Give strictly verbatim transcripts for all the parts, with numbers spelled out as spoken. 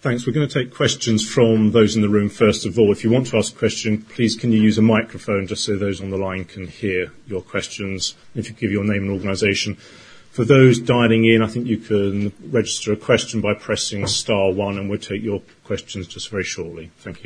Thanks. We're going to take questions from those in the room first of all. If you want to ask a question, please can you use a microphone just so those on the line can hear your questions. If you give your name and organisation. For those dialing in, I think you can register a question by pressing star one, and we'll take your questions just very shortly. Thank you.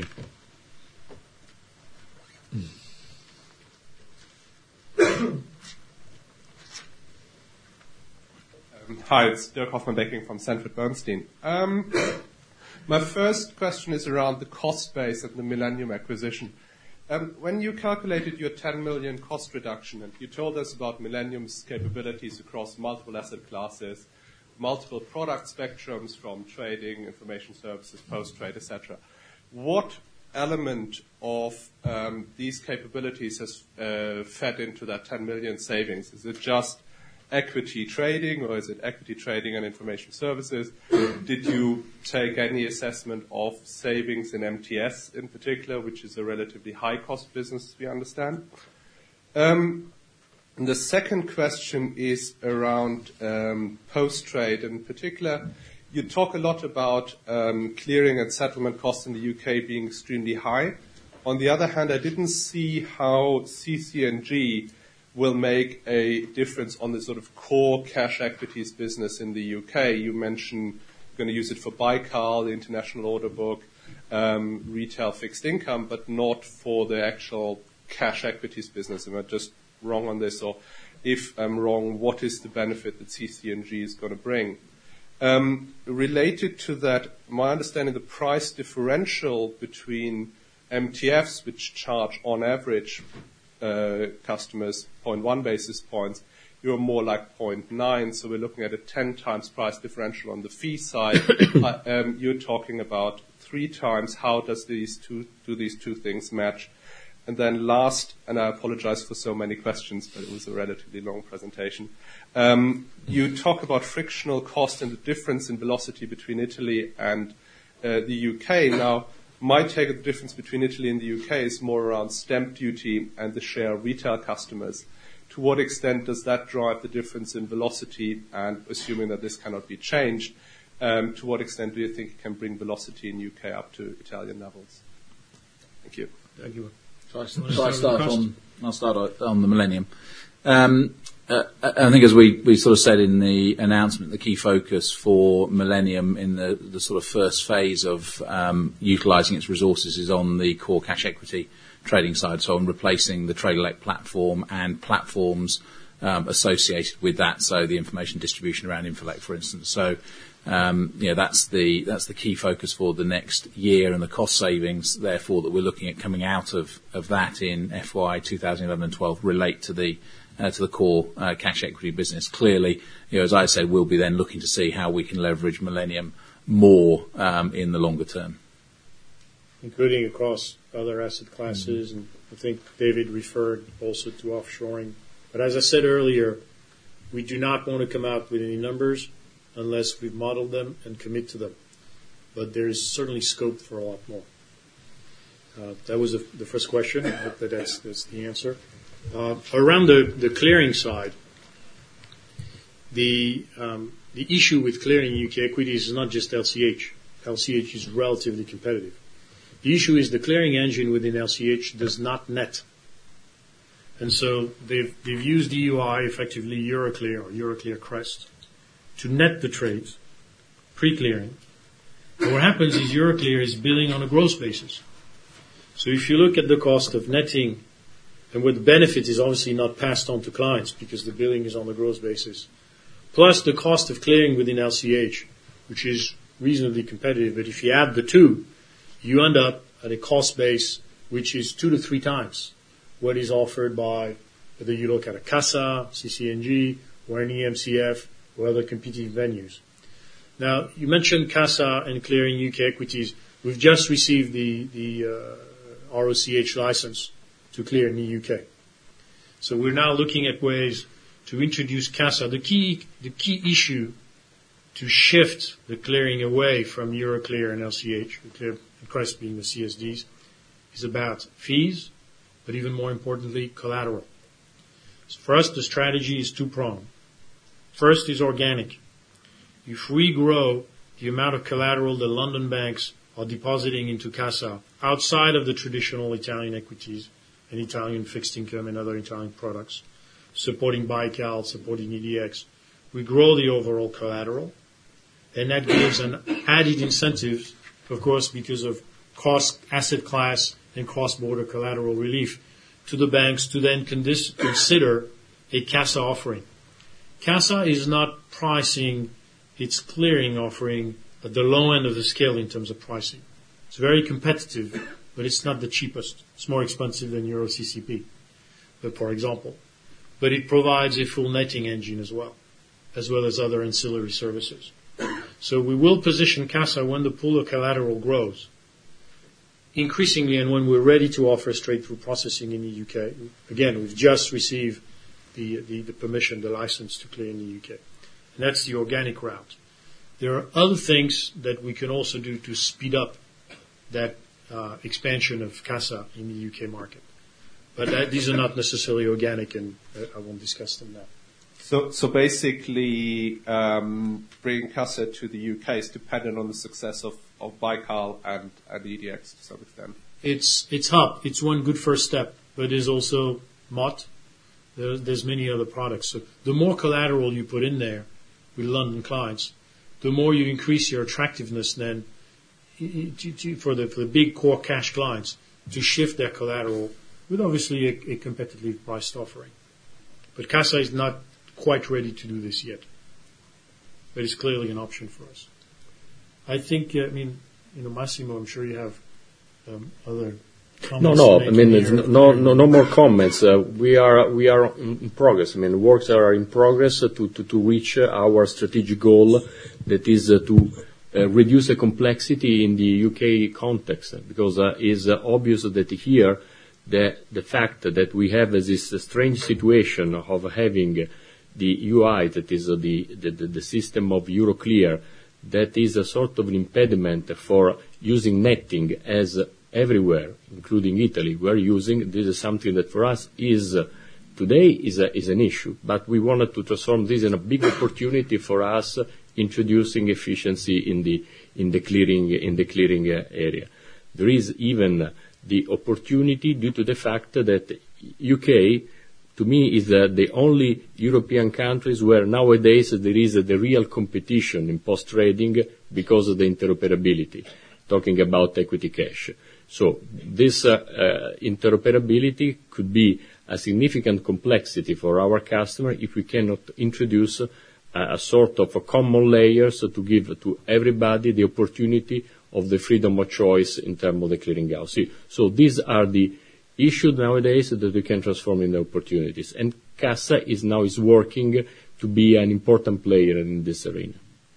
Um, hi, it's Dirk Hoffmann-Becking from Sanford Bernstein. Um, my first question is around the cost base of the Millennium acquisition. Um, when you calculated your ten million cost reduction, and you told us about Millennium's capabilities across multiple asset classes, multiple product spectrums from trading, information services, post-trade, et cetera, what element of um, these capabilities has uh, fed into that ten million savings? Is it just equity trading, or is it equity trading and information services? Did you take any assessment of savings in M T S in particular, which is a relatively high-cost business, as we understand? Um, and the second question is around um, post-trade. In particular, you talk a lot about um, clearing and settlement costs in the U K being extremely high. On the other hand, I didn't see how C C N G will make a difference on the sort of core cash equities business in the U K. You mentioned you're going to use it for BICAL, the international order book, um, retail fixed income, but not for the actual cash equities business. Am I just wrong on this? Or if I'm wrong, what is the benefit that C C N G is going to bring? Um, related to that, my understanding, the price differential between M T Fs, which charge on average Uh, customers zero point one basis points, you're more like zero point nine, so we're looking at a ten times price differential on the fee side. uh, um, you're talking about three times. How does these two do these two things match? And then last, and I apologize for so many questions, but it was a relatively long presentation. Um, you talk about frictional cost and the difference in velocity between Italy and uh, the U K. Now, my take of the difference between Italy and the U K is more around stamp duty and the share of retail customers. To what extent does that drive the difference in velocity? And assuming that this cannot be changed, um, to what extent do you think it can bring velocity in the U K up to Italian levels? Thank you. Thank you. So I, so I start on, I'll start on the Millennium. Um, Uh, I think as we, we sort of said in the announcement, the key focus for Millennium in the, the sort of first phase of um, utilising its resources is on the core cash equity trading side, so on replacing the Tradalect platform and platforms um, associated with that, so the information distribution around Infolect, for instance. So um, you know, that's the that's the key focus for the next year, and the cost savings, therefore, that we're looking at coming out of, of that in F Y twenty eleven and twelve relate to the Uh, to the core uh, cash equity business. Clearly, you know, as I said, we'll be then looking to see how we can leverage Millennium more um, in the longer term. Including across other asset classes, mm-hmm. and I think David referred also to offshoring. But as I said earlier, we do not want to come out with any numbers unless we've modeled them and commit to them. But there is certainly scope for a lot more. Uh, that was the, the first question. I hope that that's, that's the answer. Uh, around the, the clearing side, the um, the issue with clearing U K equities is not just L C H. L C H is relatively competitive. The issue is the clearing engine within L C H does not net. And so they've, they've used E U I, effectively Euroclear or Euroclear Crest, to net the trades, pre-clearing. And what happens is Euroclear is billing on a gross basis. So if you look at the cost of netting, and where the benefit is obviously not passed on to clients because the billing is on the gross basis, plus the cost of clearing within L C H, which is reasonably competitive. But if you add the two, you end up at a cost base which is two to three times what is offered by, whether you look at a CASA, C C N G, or any M C F, or other competing venues. Now, you mentioned CASA and clearing U K equities. We've just received the, the uh, R O C H license to clear in the U K. So we're now looking at ways to introduce CASA. The key, the key issue to shift the clearing away from Euroclear and L C H, Clear and Crest being the C S Ds, is about fees, but even more importantly, collateral. So for us, the strategy is two-pronged. First is organic. If we grow the amount of collateral the London banks are depositing into Cassa outside of the traditional Italian equities and Italian fixed income and other Italian products, supporting BiCal, supporting E D X. We grow the overall collateral, and that gives an added incentive, of course, because of cost, asset class, and cross-border collateral relief to the banks to then condis- consider a Cassa offering. Cassa is not pricing its clearing offering at the low end of the scale in terms of pricing. It's very competitive, but it's not the cheapest. It's more expensive than Euro C C P, for example. But it provides a full netting engine as well, as well as other ancillary services. So we will position Cassa when the pool of collateral grows, increasingly, and when we're ready to offer straight-through processing in the U K. Again, we've just received the, the, the permission, the license to clear in the U K. And that's the organic route. There are other things that we can also do to speed up that uh, expansion of Cassa in the U K market. But that, these are not necessarily organic, and I won't discuss them now. So, so basically, um, bringing Cassa to the U K is dependent on the success of, of BiCal and, and E D X to some extent. It's it's Hub. It's one good first step, but there's also M O T. There, there's many other products. So the more collateral you put in there with London clients, the more you increase your attractiveness then to, to, for the for the big core cash clients to shift their collateral with obviously a, a competitively priced offering. But Cassa is not quite ready to do this yet. But it's clearly an option for us. I think, uh, I mean, you know, Massimo, I'm sure you have um, other comments. No, no, I mean, there's no, no, no more comments. Uh, we are, we are in progress. I mean, works are in progress to, to, to reach our strategic goal, that is uh, to uh, reduce the complexity in the U K context, because uh, it's uh, obvious that here the, the fact that we have this strange situation of having the U I, that is uh, the, the, the system of Euroclear, that is a sort of an impediment for using netting as everywhere, including Italy, we're using. This is something that for us is uh, today is, a, is an issue, but we wanted to transform this in a big opportunity for us, uh, introducing efficiency in the in the clearing in the clearing uh, area. There is even the opportunity due to the fact that U K, to me, is uh, the only European countries where nowadays there is uh, the real competition in post-trading because of the interoperability, talking about equity cash. So this uh, uh, interoperability could be a significant complexity for our customer if we cannot introduce uh, a sort of a common layers to give to everybody the opportunity of the freedom of choice in terms of the clearinghouse. So these are the issues nowadays that we can transform into opportunities. And Cassa is now is working to be an important player in this arena.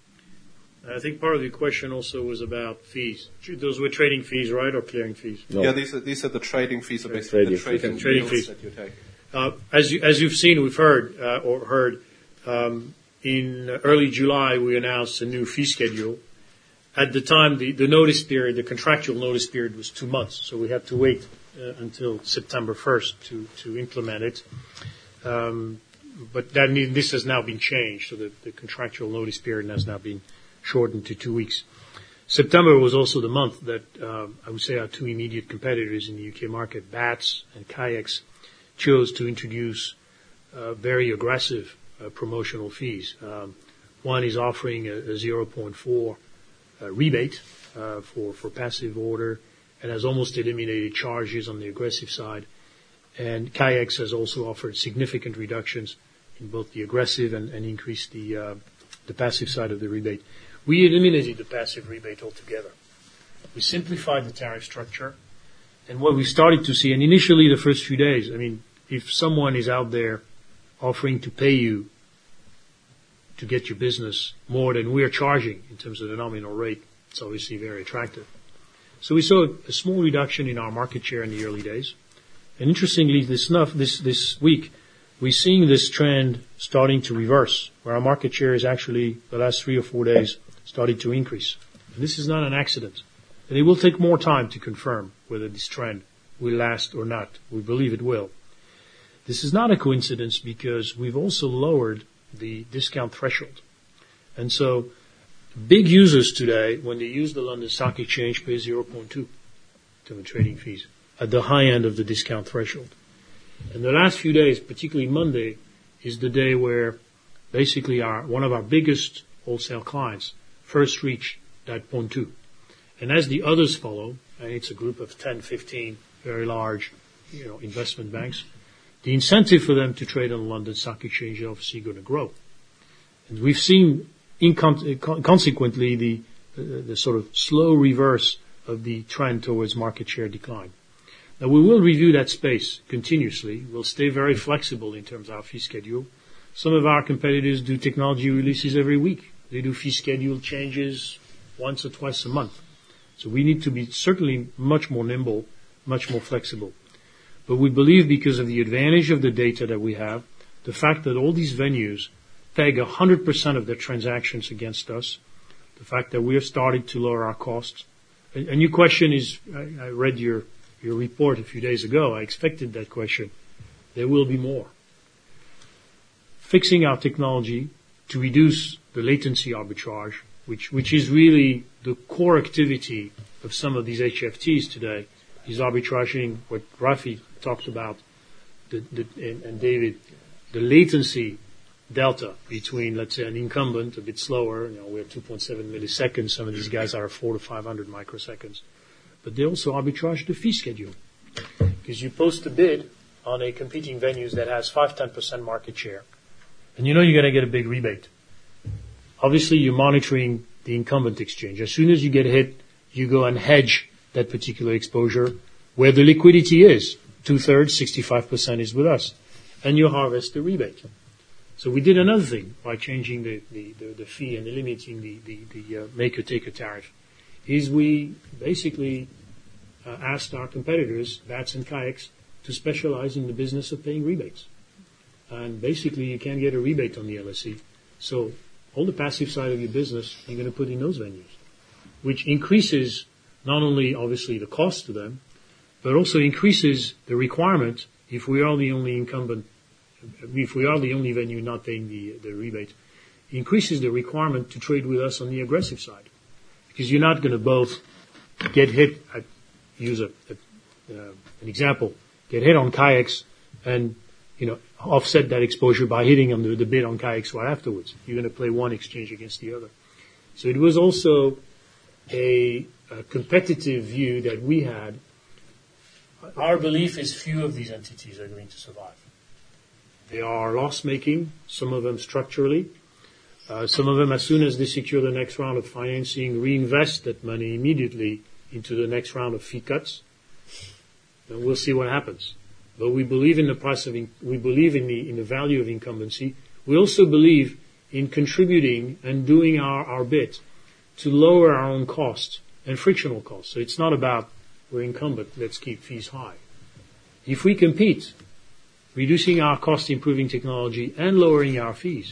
I think part of the question also was about fees. Those were trading fees, right, or clearing fees? No. Yeah, these are these are the trading fees, or basically trading the trading, fees. trading fees that you take. Uh, as you as you've seen, we've heard uh, or heard um, in early July we announced a new fee schedule. At the time, the, the notice period, the contractual notice period, was two months, so we had to wait uh, until September first to to implement it. Um, but that this has now been changed, so the, the contractual notice period has now been shortened to two weeks. September was also the month that uh, I would say our two immediate competitors in the U K market, Bats and Chi-X, chose to introduce uh, very aggressive uh, promotional fees. Um, one is offering a, a zero point four uh, rebate uh, for, for passive order and has almost eliminated charges on the aggressive side. And Chi-X has also offered significant reductions in both the aggressive and, and increased the, uh, the passive side of the rebate. We eliminated the passive rebate altogether. We simplified the tariff structure. And what we started to see, and initially the first few days, I mean, if someone is out there offering to pay you to get your business more than we're charging in terms of the nominal rate, it's obviously very attractive. So we saw a small reduction in our market share in the early days. And interestingly, this, this, this week, we're seeing this trend starting to reverse, where our market share is actually, the last three or four days, started to increase. And this is not an accident. And it will take more time to confirm whether this trend will last or not. We believe it will. This is not a coincidence because we've also lowered the discount threshold. And so big users today, when they use the London Stock Exchange, pay zero point two to trading fees at the high end of the discount threshold. And the last few days, particularly Monday, is the day where basically our one of our biggest wholesale clients first reached that zero point two. And as the others follow, and it's a group of ten, fifteen very large, you know, investment banks, the incentive for them to trade on the London Stock Exchange is obviously going to grow. And we've seen, incon- consequently, the, the, the sort of slow reverse of the trend towards market share decline. Now, we will review that space continuously. We'll stay very flexible in terms of our fee schedule. Some of our competitors do technology releases every week. They do fee schedule changes once or twice a month. So we need to be certainly much more nimble, much more flexible. But we believe because of the advantage of the data that we have, the fact that all these venues peg one hundred percent of their transactions against us, the fact that we have started to lower our costs. And, and your question is, I, I read your, your report a few days ago. I expected that question. There will be more. Fixing our technology to reduce the latency arbitrage, which, which is really the core activity of some of these H F Ts today, is arbitraging what Rafi talked about, the, the, and, and David, the latency delta between, let's say, an incumbent, a bit slower, you know, we're two point seven milliseconds, some of these guys are four to five hundred microseconds. But they also arbitrage the fee schedule. Because you post a bid on a competing venues that has five to ten percent market share, and you know you're going to get a big rebate. Obviously, you're monitoring the incumbent exchange. As soon as you get hit, you go and hedge that particular exposure where the liquidity is. Two-thirds, sixty-five percent is with us. And you harvest the rebate. So we did another thing by changing the, the, the, the fee and eliminating the, the, the uh, maker-taker tariff, is we basically uh, asked our competitors, Bats and Kayaks, to specialize in the business of paying rebates. And basically you can't get a rebate on the L S E. So all the passive side of your business, you're going to put in those venues, which increases not only obviously the cost to them, but also increases the requirement if we are the only incumbent, if we are the only venue not paying the, the rebate, increases the requirement to trade with us on the aggressive side. Because you're not going to both get hit, I use a, a, uh, an example, get hit on Kayaks and, you know, offset that exposure by hitting on the, the bid on Kayaks right afterwards. You're going to play one exchange against the other. So it was also a, a competitive view that we had. Our belief is few of these entities are going to survive. They are loss-making, some of them structurally. Uh, some of them, as soon as they secure the next round of financing, reinvest that money immediately into the next round of fee cuts. And we'll see what happens. But we believe in the price of, in, we believe in the, in the value of incumbency. We also believe in contributing and doing our, our bit to lower our own costs and frictional costs. So it's not about we're incumbent, let's keep fees high. If we compete, reducing our cost, improving technology, and lowering our fees,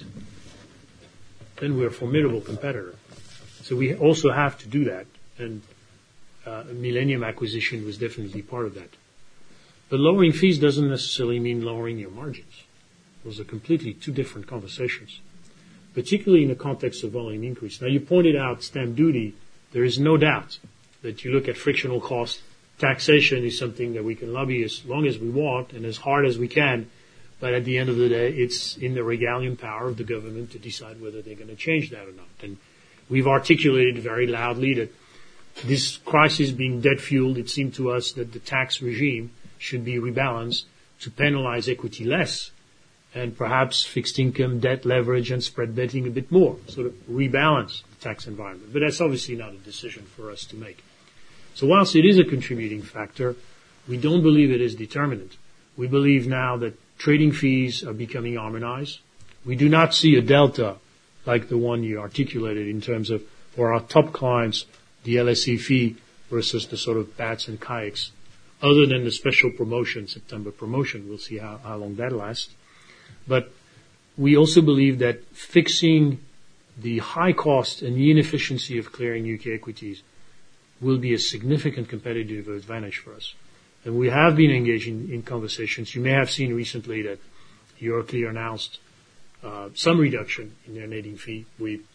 then we're a formidable competitor. So we also have to do that, and uh, Millennium acquisition was definitely part of that. But lowering fees doesn't necessarily mean lowering your margins. Those are completely two different conversations, particularly in the context of volume increase. Now, you pointed out stamp duty. There is no doubt that you look at frictional cost. Taxation is something that we can lobby as long as we want and as hard as we can, but at the end of the day, it's in the regalian power of the government to decide whether they're going to change that or not. And we've articulated very loudly that this crisis being debt-fueled, it seemed to us that the tax regime should be rebalanced to penalize equity less and perhaps fixed income, debt leverage, and spread betting a bit more, sort of rebalance the tax environment. But that's obviously not a decision for us to make. So whilst it is a contributing factor, we don't believe it is determinant. We believe now that trading fees are becoming harmonized. We do not see a delta like the one you articulated in terms of, for our top clients, the L S E fee versus the sort of Bats and Kayaks, other than the special promotion, September promotion. We'll see how, how long that lasts. But we also believe that fixing the high cost and the inefficiency of clearing U K equities will be a significant competitive advantage for us. And we have been engaging in conversations. You may have seen recently that Euroclear announced uh, some reduction in their netting fee. We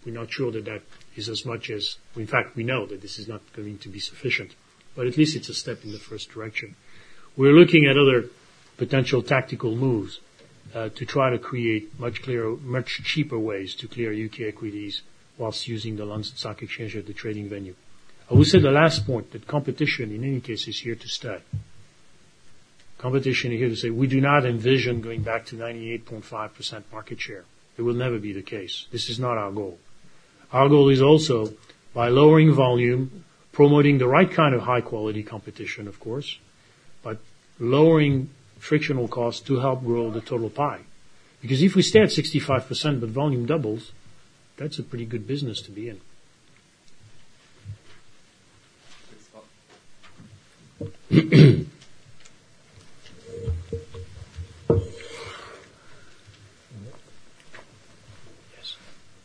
we're not sure that that is as much as, in fact, we know that this is not going to be sufficient. But at least it's a step in the first direction. We're looking at other potential tactical moves uh, to try to create much clearer, much cheaper ways to clear U K equities whilst using the London Stock Exchange as the trading venue. I would say the last point, that competition in any case is here to stay. Competition is here to stay. We do not envision going back to ninety-eight point five percent market share. It will never be the case. This is not our goal. Our goal is also, by lowering volume, promoting the right kind of high-quality competition, of course, but lowering frictional costs to help grow the total pie. Because if we stay at sixty-five percent but volume doubles, that's a pretty good business to be in. Yes.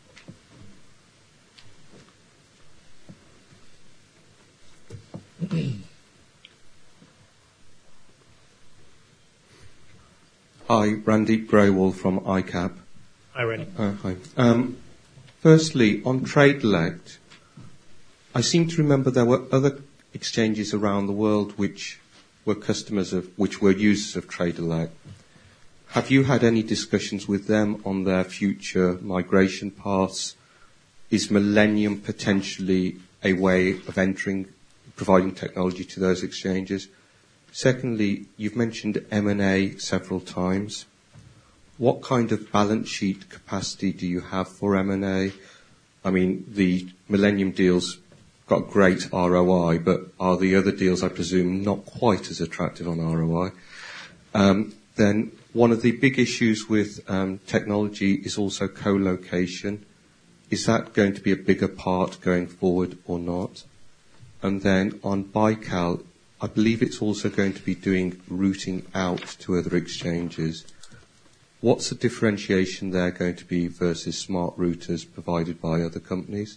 Hi, Randeep Grewal from I C A B. Hi, Randy. Uh, hi. Um, firstly, on TradeElect, I seem to remember there were other exchanges around the world which were customers of, which were users of TradeElect. Have you had any discussions with them on their future migration paths? Is Millennium potentially a way of entering, providing technology to those exchanges? Secondly, you've mentioned M and A several times. What kind of balance sheet capacity do you have for M and A? I mean, the Millennium deals got great R O I, but are the other deals, I presume, not quite as attractive on R O I? Um, then one of the big issues with um, technology is also co-location. Is that going to be a bigger part going forward or not? And then on Baikal, I believe it's also going to be doing routing out to other exchanges. What's the differentiation there going to be versus smart routers provided by other companies?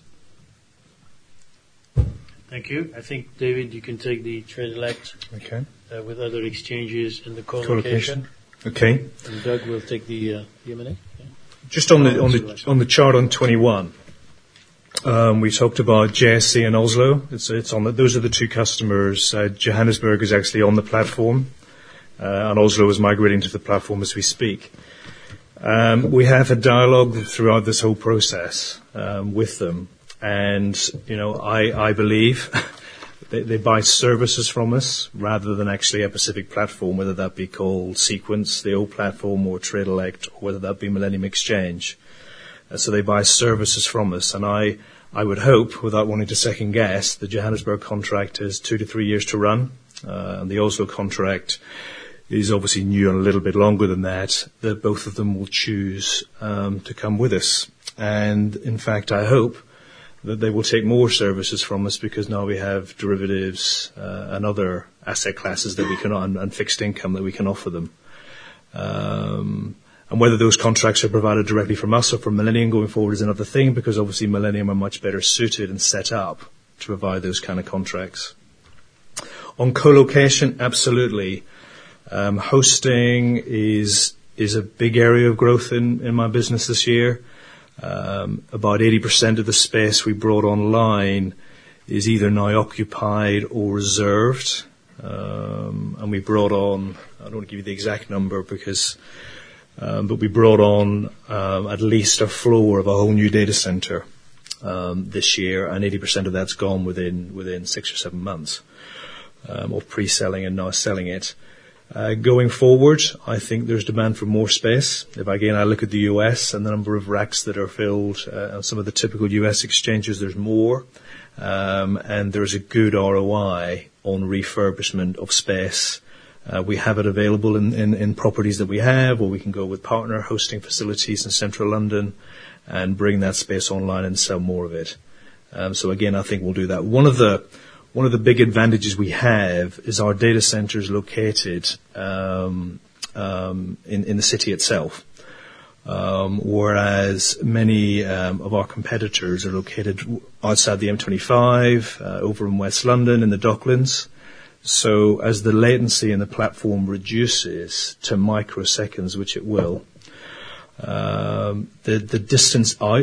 Thank you. I think, David, you can take the TradeElect Okay. uh, with other exchanges and the co-location. Okay. And Doug will take the, uh, the M and A. Yeah. Just on the on the on the chart on twenty-one, um, we talked about J S C and Oslo. It's it's on the, those are the two customers. Uh, Johannesburg is actually on the platform, uh, and Oslo is migrating to the platform as we speak. Um, we have a dialogue throughout this whole process um, with them, and you know I I believe. They, they buy services from us rather than actually a specific platform, whether that be called Sequence, the old platform, or TradeElect, or whether that be Millennium Exchange. Uh, so they buy services from us, and I, I would hope, without wanting to second guess, the Johannesburg contract is two to three years to run, uh, and the Oslo contract is obviously new and a little bit longer than that, that both of them will choose um, to come with us. And in fact, I hope that they will take more services from us because now we have derivatives uh, and other asset classes that we can, and, and fixed income that we can offer them. Um, and whether those contracts are provided directly from us or from Millennium going forward is another thing, because obviously Millennium are much better suited and set up to provide those kind of contracts. On co-location, absolutely. Um, hosting is is a big area of growth in, in my business this year. Um, about eighty percent of the space we brought online is either now occupied or reserved. Um, and we brought on, I don't want to give you the exact number because, um, but we brought on um, at least a floor of a whole new data center um, this year, and eighty percent of that's gone within within six or seven months um, of pre-selling and now selling it. Uh, going forward, I think there's demand for more space. If again I look at the U S and the number of racks that are filled, uh, on some of the typical U S exchanges, there's more, um, and there's a good R O I on refurbishment of space. Uh, we have it available in, in, in properties that we have, or we can go with partner hosting facilities in central London and bring that space online and sell more of it. Um, so again, I think we'll do that. One of the One of the big advantages we have is our data center is located um, um, in, in the city itself, um, whereas many um, of our competitors are located outside the M twenty-five, uh, over in West London in the Docklands. So as the latency in the platform reduces to microseconds, which it will, um, the, the distance out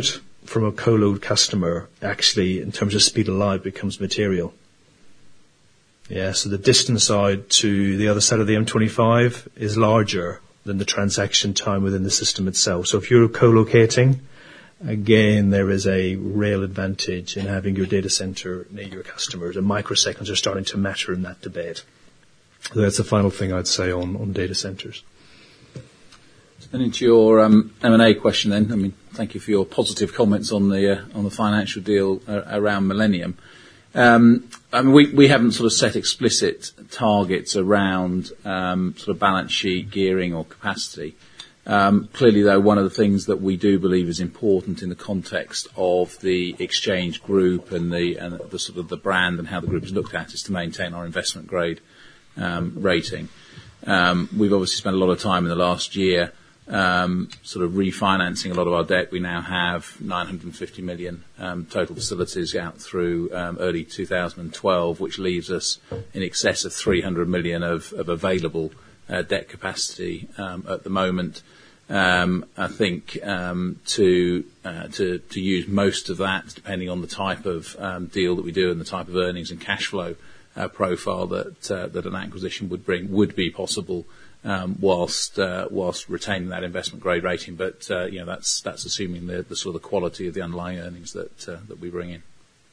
from a co-load customer, actually, in terms of speed of live, becomes material. Yeah, so the distance out to the other side of the M twenty-five is larger than the transaction time within the system itself. So if you're co-locating, again, there is a real advantage in having your data center near your customers, and microseconds are starting to matter in that debate. So that's the final thing I'd say on, on data centers. And into your um, M and A question then, I mean, thank you for your positive comments on the uh, on the financial deal uh, around Millennium. Um, I mean, we, we haven't sort of set explicit targets around um, sort of balance sheet, gearing or capacity. Um, clearly, though, one of the things that we do believe is important in the context of the exchange group and the, and the sort of the brand and how the group is looked at is to maintain our investment grade um, rating. Um, we've obviously spent a lot of time in the last year Um, sort of refinancing a lot of our debt. We now have nine hundred fifty million um, total facilities out through um, early two thousand twelve, which leaves us in excess of three hundred million of, of available uh, debt capacity um, at the moment. Um, I think um, to, uh, to to use most of that, depending on the type of um, deal that we do and the type of earnings and cash flow uh, profile that uh, that an acquisition would bring, would be possible. Um, whilst uh, whilst retaining that investment grade rating, but uh, you know that's that's assuming the, the sort of the quality of the underlying earnings that uh, that we bring in.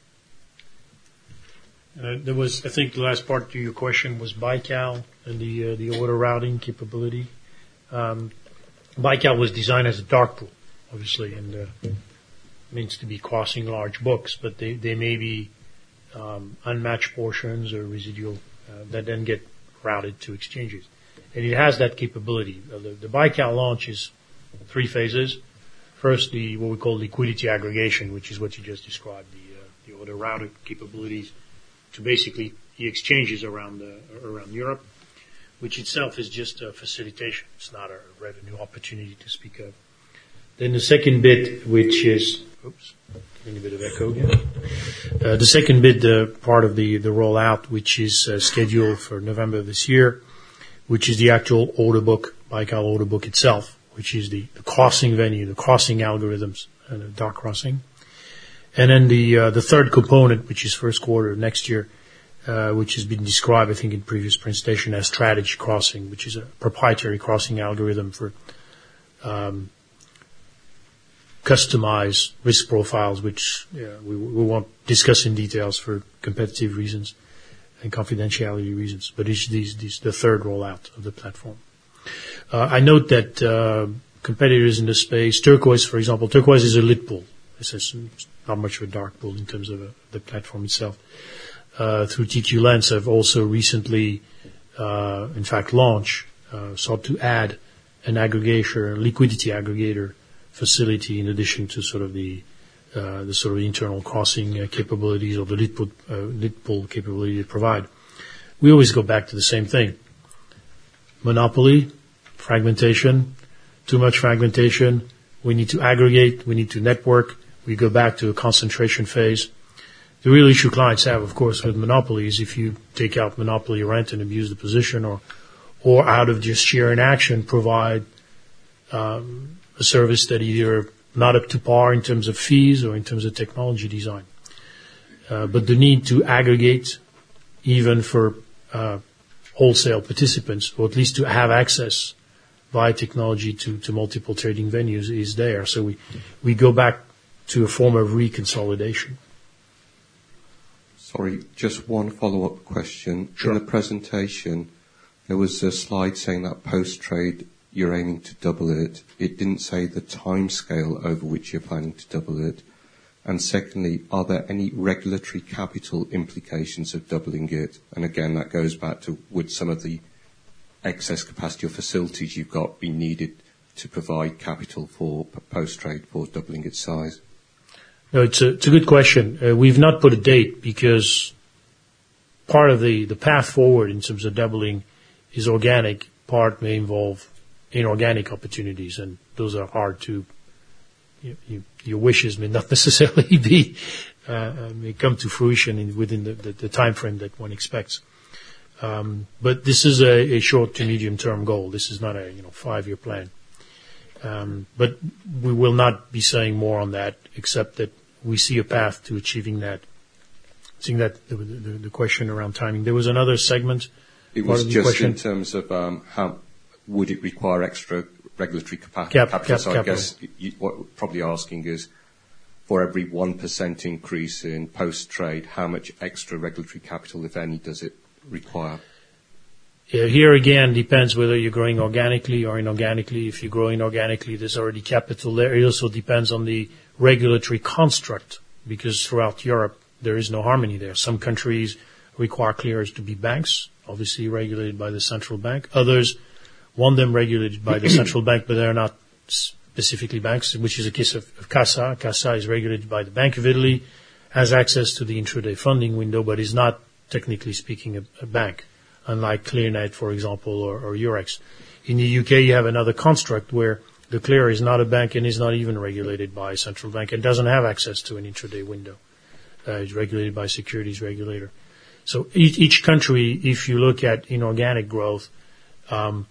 Uh, there was, I think, the last part to your question was Baikal and the uh, the order routing capability. Um, Baikal was designed as a dark pool, obviously, and uh, means to be crossing large books, but they they may be um, unmatched portions or residual uh, that then get routed to exchanges. And it has that capability. Uh, the, the Baikal launch is three phases. First, the what we call liquidity aggregation, which is what you just described, the uh, the order routing capabilities to basically the exchanges around the, around Europe, which itself is just a facilitation. It's not a revenue opportunity to speak of. Then the second bit, which is, oops, getting a bit of echo again. Uh, the second bit, uh, part of the the rollout, which is uh, scheduled for November this year, which is the actual order book, Baikal order book itself, which is the, the crossing venue, the crossing algorithms, and the dark crossing. And then the uh, the third component, which is first quarter of next year, uh, which has been described, I think, in previous presentation as strategy crossing, which is a proprietary crossing algorithm for um, customized risk profiles, which yeah, we, we won't discuss in details for competitive reasons and confidentiality reasons, but it's these, these, the third rollout of the platform. Uh, I note that uh, competitors in the space, Turquoise, for example, Turquoise is a lit pool. It's not much of a dark pool in terms of uh, the platform itself. Uh, through T Q Lens, have also recently, uh, in fact, launched, uh, sought to add an aggregator, a liquidity aggregator facility in addition to sort of the Uh, the sort of internal crossing uh, capabilities or the lit pool, uh, lit pool capability they provide. We always go back to the same thing. Monopoly, fragmentation, too much fragmentation. We need to aggregate. We need to network. We go back to a concentration phase. The real issue clients have, of course, with monopoly is if you take out monopoly rent and abuse the position or, or out of just sheer inaction provide um, a service that either not up to par in terms of fees or in terms of technology design. Uh, but the need to aggregate, even for uh, wholesale participants, or at least to have access via technology to, to multiple trading venues is there. So we, we go back to a form of reconsolidation. Sorry, just one follow-up question. Sure. In the presentation, there was a slide saying that post-trade you're aiming to double it. It didn't say the timescale over which you're planning to double it. And secondly, are there any regulatory capital implications of doubling it? And again, that goes back to would some of the excess capacity or facilities you've got be needed to provide capital for post-trade for doubling its size? No, it's a, it's a good question. Uh, we've not put a date because part of the, the path forward in terms of doubling is organic. Part may involve inorganic opportunities, and those are hard to, you, you, your wishes may not necessarily be, uh, uh, may come to fruition in, within the, the, the time frame that one expects. Um, but this is a, a short to medium term goal. This is not a, you know, five year plan. Um, but we will not be saying more on that except that we see a path to achieving that. I think that the, the, the question around timing. There was another segment. It was just in terms of um, how would it require extra regulatory capa- Cap, capital. cap, so I capital. guess you, what we're probably asking is, for every one percent increase in post-trade, how much extra regulatory capital, if any, does it require? Yeah, here again, depends whether you're growing organically or inorganically. If you're growing organically, there's already capital there. It also depends on the regulatory construct, because throughout Europe, there is no harmony there. Some countries require clearers to be banks, obviously regulated by the central bank. Others want them regulated by the central bank, but they're not specifically banks, which is the case of, of CASA. CASA is regulated by the Bank of Italy, has access to the intraday funding window, but is not, technically speaking, a, a bank, unlike ClearNet, for example, or, or Eurex. In the U K, you have another construct where the clearer is not a bank and is not even regulated by a central bank and doesn't have access to an intraday window. Uh, it's regulated by a securities regulator. So each, each country, if you look at inorganic growth, um,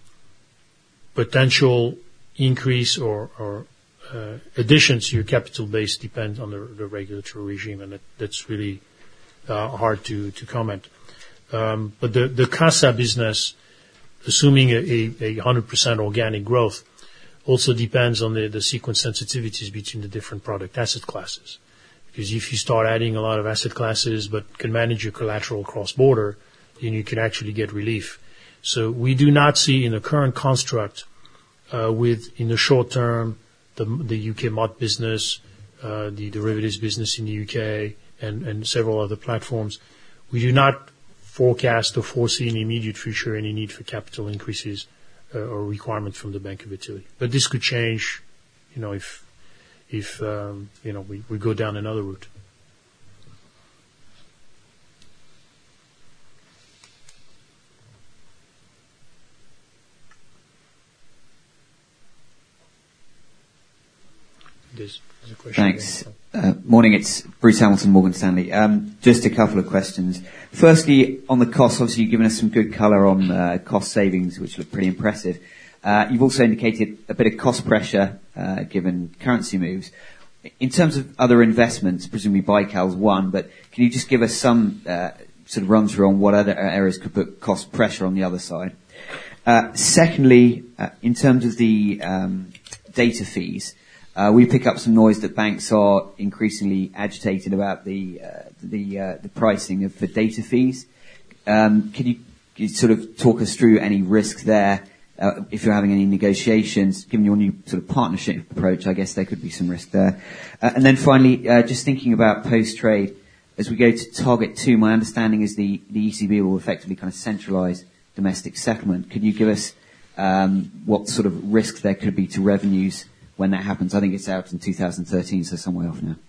potential increase or, or uh, additions to your capital base depends on the, the regulatory regime, and that, that's really uh, hard to, to comment. Um, but the, the CASA business, assuming a, a, a one hundred percent organic growth, also depends on the, the sequence sensitivities between the different product asset classes. Because if you start adding a lot of asset classes but can manage your collateral cross-border, then you can actually get relief. So we do not see in the current construct uh, with, in the short term, the, the U K M O T business, uh, the derivatives business in the U K, and, and several other platforms, we do not forecast or foresee in the immediate future any need for capital increases uh, or requirement from the Bank of Italy. But this could change, you know, if if um, you know we, we go down another route. There's, there's a question. Thanks. Uh, morning, it's Bruce Hamilton, Morgan Stanley. Um, just a couple of questions. Firstly, on the costs, obviously you've given us some good colour on uh, cost savings, which look pretty impressive. Uh, you've also indicated a bit of cost pressure uh, given currency moves. In terms of other investments, presumably Baikal's one, but can you just give us some uh, sort of run through on what other areas could put cost pressure on the other side? Uh, secondly, uh, in terms of the um, data fees, Uh, we pick up some noise that banks are increasingly agitated about the uh, the, uh, the pricing of the data fees. Um, can you, can you sort of talk us through any risk there? Uh, if you're having any negotiations, given your new sort of partnership approach, I guess there could be some risk there. Uh, and then finally, uh, just thinking about post-trade, as we go to target two, my understanding is the, the E C B will effectively kind of centralise domestic settlement. Could you give us um, what sort of risk there could be to revenues when that happens? I think it's out in two thousand thirteen, so some way off now.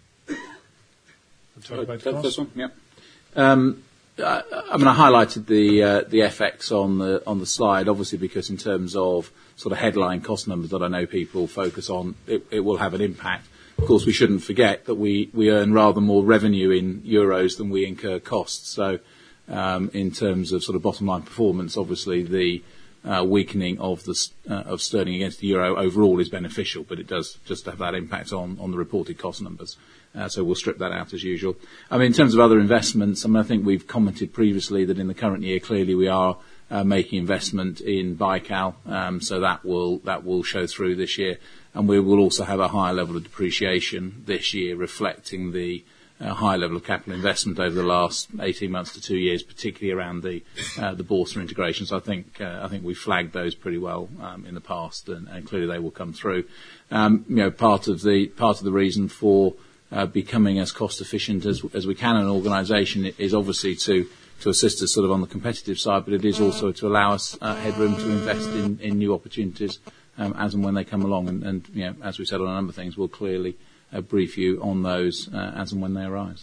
Talk about the first one, yeah. Um, I, I mean, I highlighted the uh, the F X on the on the slide, obviously because in terms of sort of headline cost numbers that I know people focus on, it, it will have an impact. Of course, we shouldn't forget that we, we earn rather more revenue in euros than we incur costs. So, um, in terms of sort of bottom line performance, obviously the Uh, weakening of the uh, of sterling against the euro overall is beneficial, but it does just have that impact on, on the reported cost numbers. Uh, so we'll strip that out as usual. I mean, in terms of other investments, I mean, I think we've commented previously that in the current year, clearly we are uh, making investment in Baikal, um, so that will that will show through this year, and we will also have a higher level of depreciation this year, reflecting the a high level of capital investment over the last eighteen months to two years, particularly around the uh, the Borsa integration. So I think uh, I think we flagged those pretty well um, in the past, and, and clearly they will come through. Um, you know, part of the part of the reason for uh, becoming as cost efficient as as we can in an organisation is obviously to to assist us sort of on the competitive side, but it is also to allow us uh, headroom to invest in, in new opportunities um, as and when they come along. And, and you know, as we said on a number of things, we'll clearly Uh, brief you on those uh, as and when they arise.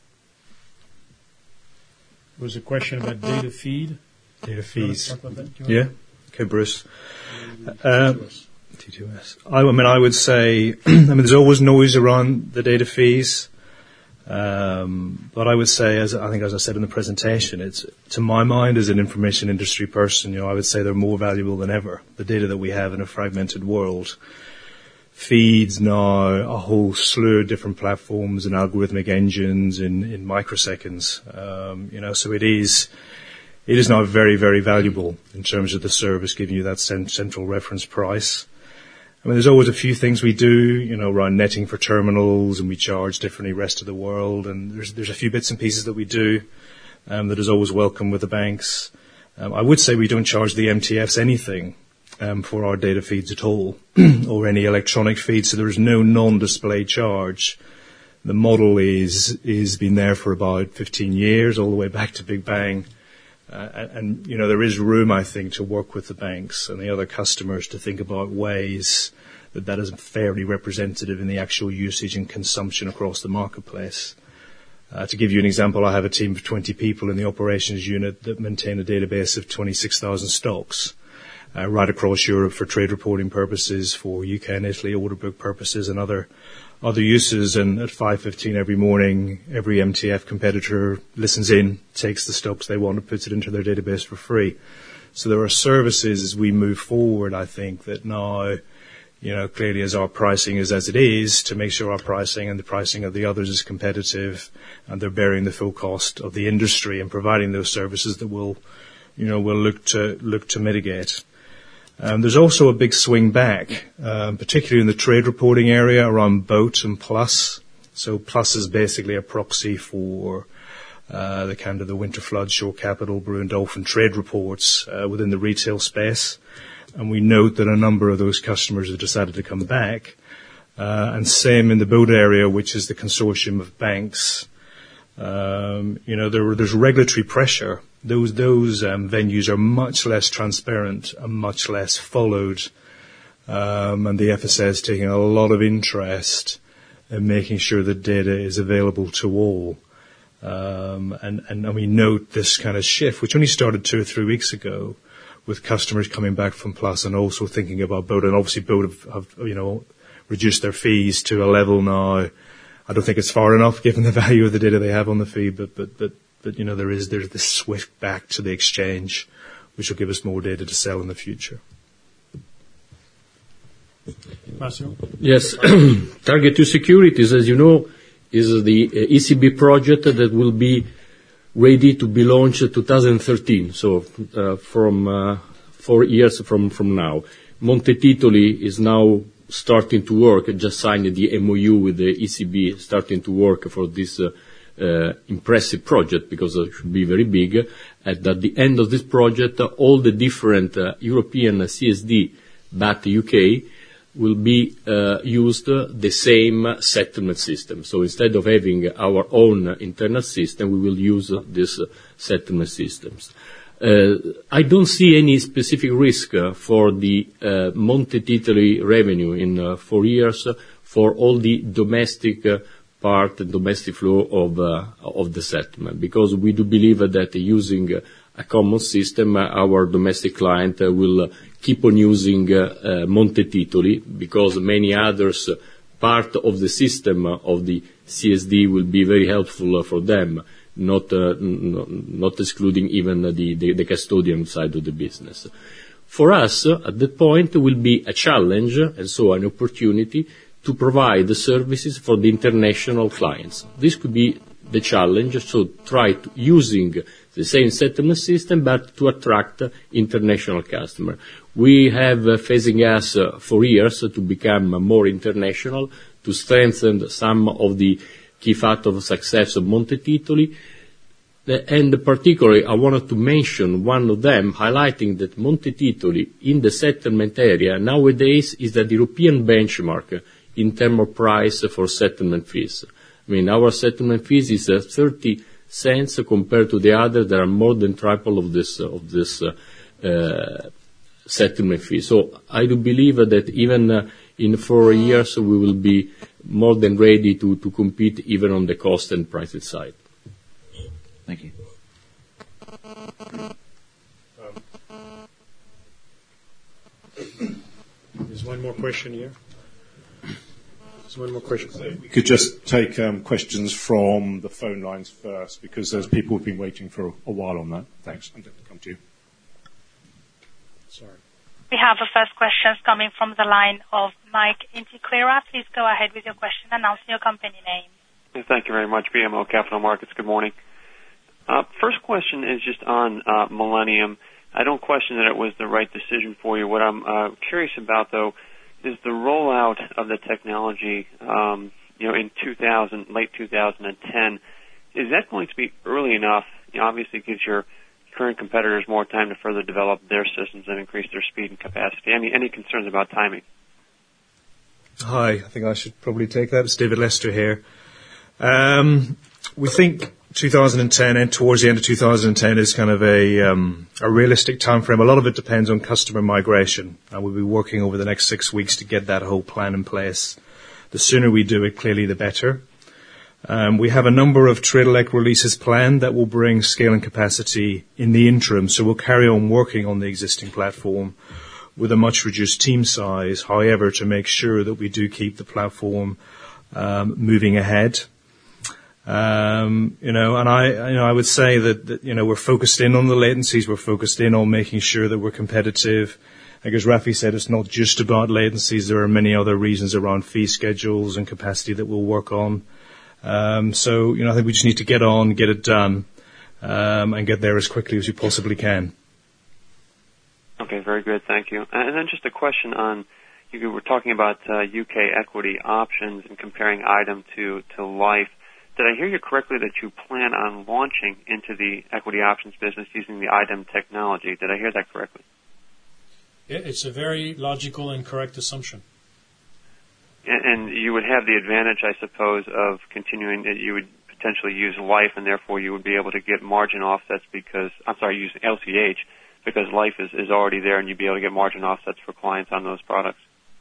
There was a question about data feed. Data fees. Yeah. Okay, Bruce. Uh, T two S. I, I mean, I would say, I mean, there's always noise around the data fees. Um, but I would say, as I think, as I said in the presentation, it's, to my mind, as an information industry person, you know, I would say they're more valuable than ever. The data that we have in a fragmented world. feeds now a whole slew of different platforms and algorithmic engines in, in microseconds. Um, you know, so it is, it is now very, very valuable in terms of the service, giving you that cent- central reference price. I mean, there's always a few things we do, you know, around netting for terminals, and we charge differently rest of the world, and there's, there's a few bits and pieces that we do, um, that is always welcome with the banks. Um, I would say we don't charge the M T Fs anything. Um, for our data feeds at all, or any electronic feeds, so there is no non-display charge. The model is is been there for about fifteen years, all the way back to Big Bang, uh, and, and you know there is room, I think, to work with the banks and the other customers to think about ways that that is fairly representative in the actual usage and consumption across the marketplace. Uh, to give you an example, I have a team of twenty people in the operations unit that maintain a database of twenty-six thousand stocks. Uh, right across Europe for trade reporting purposes, for U K and Italy order book purposes, and other other uses. And at five fifteen every morning, every M T F competitor listens in, takes the stocks they want, and puts it into their database for free. So there are services as we move forward, I think, that now, you know, clearly as our pricing is as it is, to make sure our pricing and the pricing of the others is competitive, and they're bearing the full cost of the industry and providing those services that will, you know, will look to look to mitigate. Um, there's also a big swing back, um, particularly in the trade reporting area around B O T and Plus. So Plus is basically a proxy for uh, the kind of the Winterflood, Shore Capital, Brewin Dolphin trade reports uh, within the retail space. And we note that a number of those customers have decided to come back. Uh, and same in the B O T area, which is the consortium of banks. Um, you know, there, there's regulatory pressure. Those those um, venues are much less transparent and much less followed, um, and the F S A is taking a lot of interest in making sure that data is available to all. Um, and, and, and we note this kind of shift, which only started two or three weeks ago, with customers coming back from Plus and also thinking about B O T. And obviously B O T have, have you know reduced their fees to a level now. I don't think it's far enough given the value of the data they have on the feed, but but but. But, you know, there is there's this swift back to the exchange, which will give us more data to sell in the future. Massimo? Yes. Target two Securities, as you know, is the E C B project that will be ready to be launched in two thousand thirteen, so uh, from uh, four years from, from now. Monte Titoli is now starting to work, just signed the M O U with the E C B, starting to work for this uh, Uh, impressive project, because it should be very big. And at the end of this project, uh, all the different uh, European C S D, but U K, will be uh, used uh, the same settlement system. So instead of having our own internal system, we will use uh, these uh, settlement systems. Uh, I don't see any specific risk uh, for the uh, Monte Titoli revenue in uh, four years uh, for all the domestic uh, part, the domestic flow of uh, of the settlement, because we do believe that using uh, a common system, uh, our domestic client uh, will uh, keep on using uh, uh, Monte Titoli, because many others uh, part of the system uh, of the C S D will be very helpful uh, for them, not uh, n- not excluding even uh, the, the the custodian side of the business. For us, uh, at that point, will be a challenge and so an opportunity to provide the services for the international clients. This could be the challenge, so try to using the same settlement system, but to attract uh, international customers. We have uh, facing us uh, for years uh, to become uh, more international, to strengthen some of the key factors of success of Monte Titoli. Uh, and particularly, I wanted to mention one of them, highlighting that Monte Titoli in the settlement area nowadays is the European benchmark in terms of price for settlement fees. I mean, our settlement fees is uh, thirty cents compared to the others that are more than triple of this uh, of this uh, uh, settlement fee. So I do believe that even uh, in four years we will be more than ready to, to compete even on the cost and pricing side. Thank you. There's one more question here. One more question. We could just take um, questions from the phone lines first, because there's people who've been waiting for a, a while on that. Thanks. I'm going to come to you. Sorry. We have a first question coming from the line of Mike Inticlera. Please go ahead with your question, announcing your company name. Thank you very much, B M O Capital Markets. Good morning. Uh, first question is just on uh, Millennium. I don't question that it was the right decision for you. What I'm uh, curious about, though, is the rollout of the technology, um, you know, in two thousand, late two thousand ten. Is that going to be early enough? You know, obviously, it gives your current competitors more time to further develop their systems and increase their speed and capacity. Any any concerns about timing? Hi, I think I should probably take that. It's David Lester here. Um, we think two thousand ten and towards the end of two thousand ten is kind of a um, a realistic time frame. A lot of it depends on customer migration, and we'll be working over the next six weeks to get that whole plan in place. The sooner we do it, clearly, the better. Um, we have a number of Tradelex releases planned that will bring scale and capacity in the interim, so we'll carry on working on the existing platform with a much reduced team size, however, to make sure that we do keep the platform um, moving ahead. Um, you know, and I, you know, I would say that, that, you know, we're focused in on the latencies, we're focused in on making sure that we're competitive. Like as Rafi said, it's not just about latencies, there are many other reasons around fee schedules and capacity that we'll work on. Um, so, you know, I think we just need to get on, get it done, um, and get there as quickly as we possibly can. Okay, very good. Thank you. And then just a question on, you were talking about uh, U K equity options and comparing IDEM to, to Life. Did I hear you correctly that you plan on launching into the equity options business using the IDEM technology? Did I hear that correctly? Yeah, it's a very logical and correct assumption. And you would have the advantage, I suppose, of continuing that you would potentially use Life, and therefore you would be able to get margin offsets because, I'm sorry, use L C H, because Life is, is already there and you'd be able to get margin offsets for clients on those products.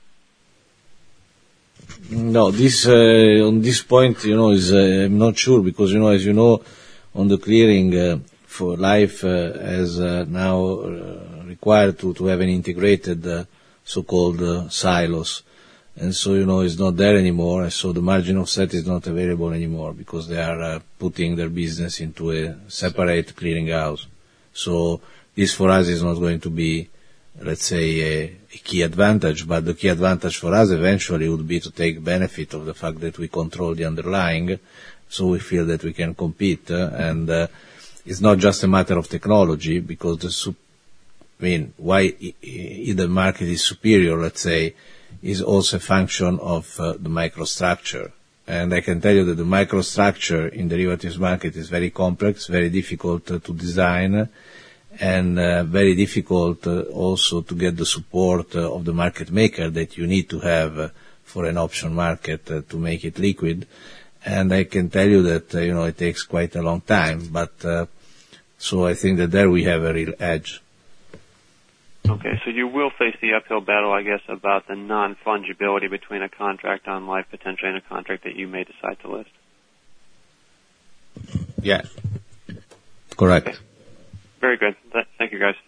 No, this, uh, on this point, you know, is, uh, I'm not sure because, you know, as you know, on the clearing, uh, for Life, uh, as, uh, now, uh, required to, to have an integrated, uh, so-called, uh, silos. And so, you know, it's not there anymore, and so the margin offset is not available anymore because they are uh, putting their business into a separate clearing house. So this for us is not going to be, let's say, a, a key advantage, but the key advantage for us eventually would be to take benefit of the fact that we control the underlying, so we feel that we can compete, uh, and uh, it's not just a matter of technology, because the, sup- I mean, why either market is superior, let's say, is also a function of uh, the microstructure. And I can tell you that the microstructure in derivatives market is very complex, very difficult uh, to design, and uh, very difficult uh, also to get the support uh, of the market maker that you need to have uh, for an option market uh, to make it liquid. And I can tell you that, uh, you know, it takes quite a long time, but uh, so I think that there we have a real edge. Okay, so you will face the uphill battle, I guess, about the non-fungibility between a contract on Life potentially and a contract that you may decide to list. Yeah, correct. Okay. Very good. Th- thank you, guys.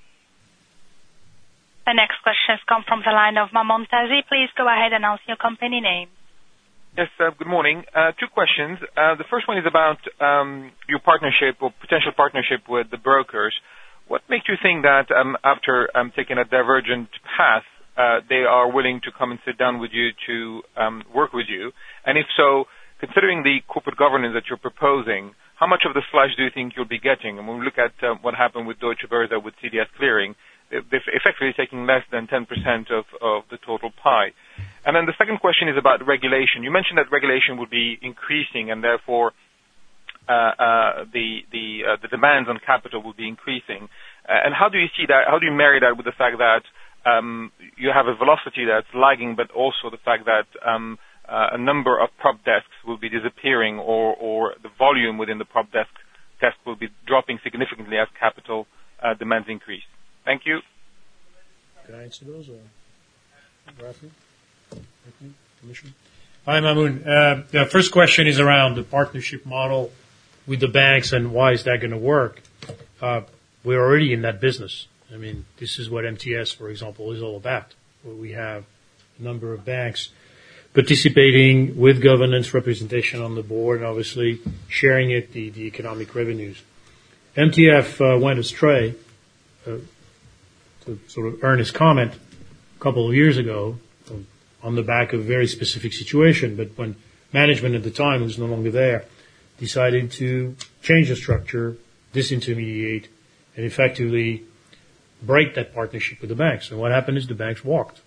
The next questions come from the line of Mamon Tazi. Please go ahead and announce your company name. Yes, uh, good morning. Uh, two questions. Uh, the first one is about um, your partnership or potential partnership with the brokers. What makes you think that um, after um, taking a divergent path, uh, they are willing to come and sit down with you to um, work with you? And if so, considering the corporate governance that you're proposing, how much of the slice do you think you'll be getting? And when we look at uh, what happened with Deutsche Börse with C D S clearing, they're effectively taking less than ten percent of, of the total pie. And then the second question is about regulation. You mentioned that regulation would be increasing and therefore Uh, uh, the the uh, the demands on capital will be increasing, uh, and how do you see that? How do you marry that with the fact that um, you have a velocity that's lagging, but also the fact that um, uh, a number of prop desks will be disappearing, or or the volume within the prop desk desk will be dropping significantly as capital uh, demands increase? Thank you. Can I answer those, or Rafi? Thank you, Commissioner. Hi, Mamoun. Uh, the first question is around the partnership model with the banks and why is that going to work? Uh, we're already in that business. I mean, this is what M T S, for example, is all about, where we have a number of banks participating with governance representation on the board, and obviously sharing it, the, the economic revenues. M T F uh, went astray uh, to sort of earn his comment a couple of years ago on the back of a very specific situation, but when management at the time, who's no longer there, decided to change the structure, disintermediate, and effectively break that partnership with the banks. And what happened is the banks walked.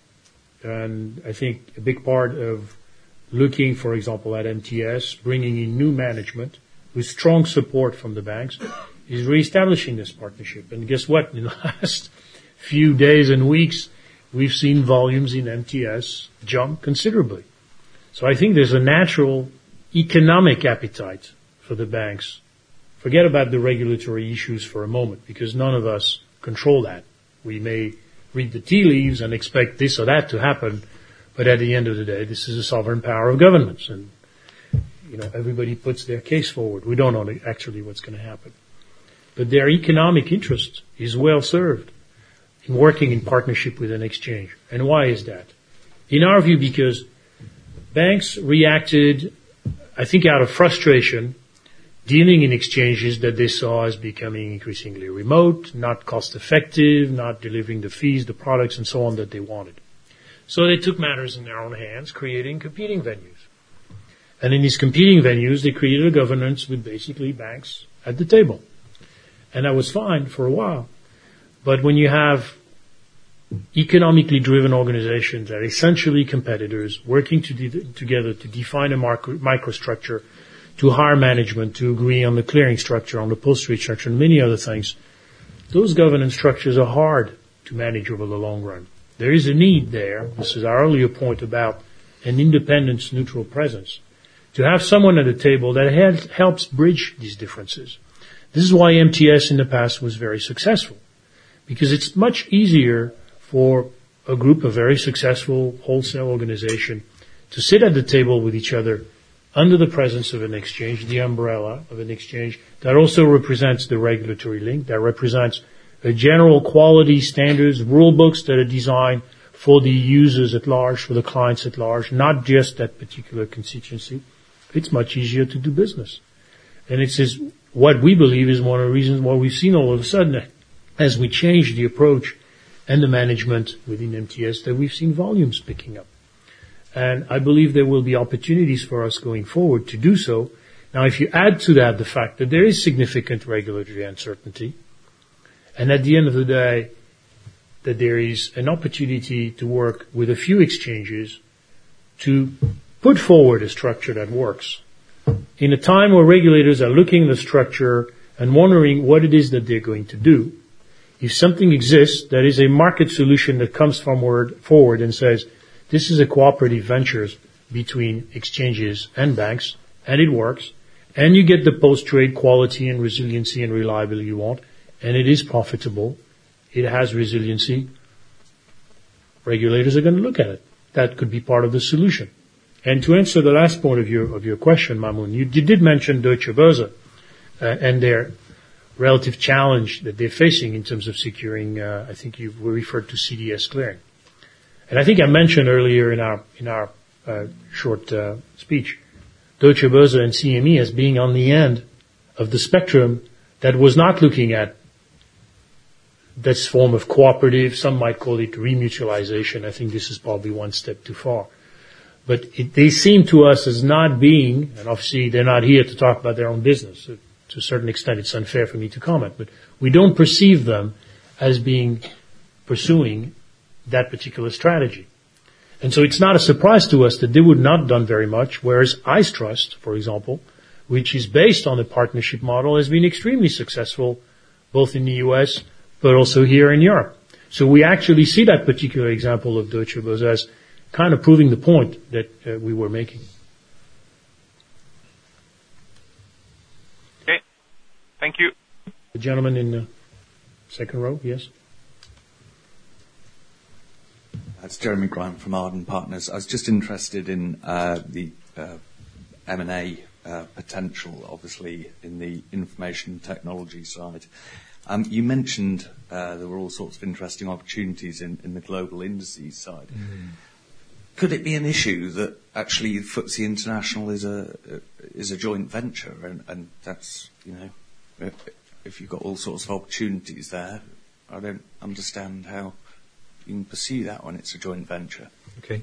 And I think a big part of looking, for example, at M T S, bringing in new management with strong support from the banks, is reestablishing this partnership. And guess what? In the last few days and weeks, we've seen volumes in M T S jump considerably. So I think there's a natural economic appetite for the banks. Forget about the regulatory issues for a moment, because none of us control that. We may read the tea leaves and expect this or that to happen, but at the end of the day, this is a sovereign power of governments, and you know everybody puts their case forward. We don't know actually what's going to happen, but their economic interest is well served in working in partnership with an exchange. And why is that? In our view, because banks reacted, I think, out of frustration, dealing in exchanges that they saw as becoming increasingly remote, not cost effective, not delivering the fees, the products, and so on that they wanted. So they took matters in their own hands, creating competing venues. And in these competing venues, they created a governance with basically banks at the table. And that was fine for a while. But when you have economically driven organizations that are essentially competitors working to de- together to define a micro- microstructure, to hire management, to agree on the clearing structure, on the post-trade structure, and many other things, those governance structures are hard to manage over the long run. There is a need there, this is our earlier point about an independent, neutral presence, to have someone at the table that has, helps bridge these differences. This is why M T S in the past was very successful, because it's much easier for a group of very successful wholesale organization to sit at the table with each other under the presence of an exchange, the umbrella of an exchange that also represents the regulatory link, that represents a general quality standards, rule books that are designed for the users at large, for the clients at large, not just that particular constituency. It's much easier to do business. And it's is what we believe is one of the reasons why we've seen all of a sudden, as we change the approach and the management within M T S, that we've seen volumes picking up. And I believe there will be opportunities for us going forward to do so. Now, if you add to that the fact that there is significant regulatory uncertainty, and at the end of the day, that there is an opportunity to work with a few exchanges to put forward a structure that works. In a time where regulators are looking at the structure and wondering what it is that they're going to do, if something exists that is a market solution that comes forward, forward and says, this is a cooperative venture between exchanges and banks, and it works, and you get the post-trade quality and resiliency and reliability you want, and it is profitable, it has resiliency, regulators are going to look at it. That could be part of the solution. And to answer the last point of your of your question, Mamoun, you, you did mention Deutsche Börse uh, and their relative challenge that they're facing in terms of securing, uh, I think you referred to C D S clearing. And I think I mentioned earlier in our in our uh, short uh, speech, Deutsche Börse and C M E as being on the end of the spectrum that was not looking at this form of cooperative. Some might call it remutualization. I think this is probably one step too far. But it, they seem to us as not being, and obviously they're not here to talk about their own business. So to a certain extent, it's unfair for me to comment, but we don't perceive them as being pursuing that particular strategy. And so it's not a surprise to us that they would not have done very much, whereas ICE Trust, for example, which is based on a partnership model, has been extremely successful both in the U S but also here in Europe. So we actually see that particular example of Deutsche Börse as kind of proving the point that uh, we were making. Okay. Thank you. The gentleman in the second row, yes? That's Jeremy Grant from Arden Partners. I was just interested in uh, the uh, M and A uh, potential, obviously, in the information technology side. Um, you mentioned uh, there were all sorts of interesting opportunities in, in the global indices side. Mm. Could it be an issue that actually F T S E International is a is a joint venture, and, and that's, you know, if you've got all sorts of opportunities there, I don't understand how you can pursue that when it's a joint venture. Okay.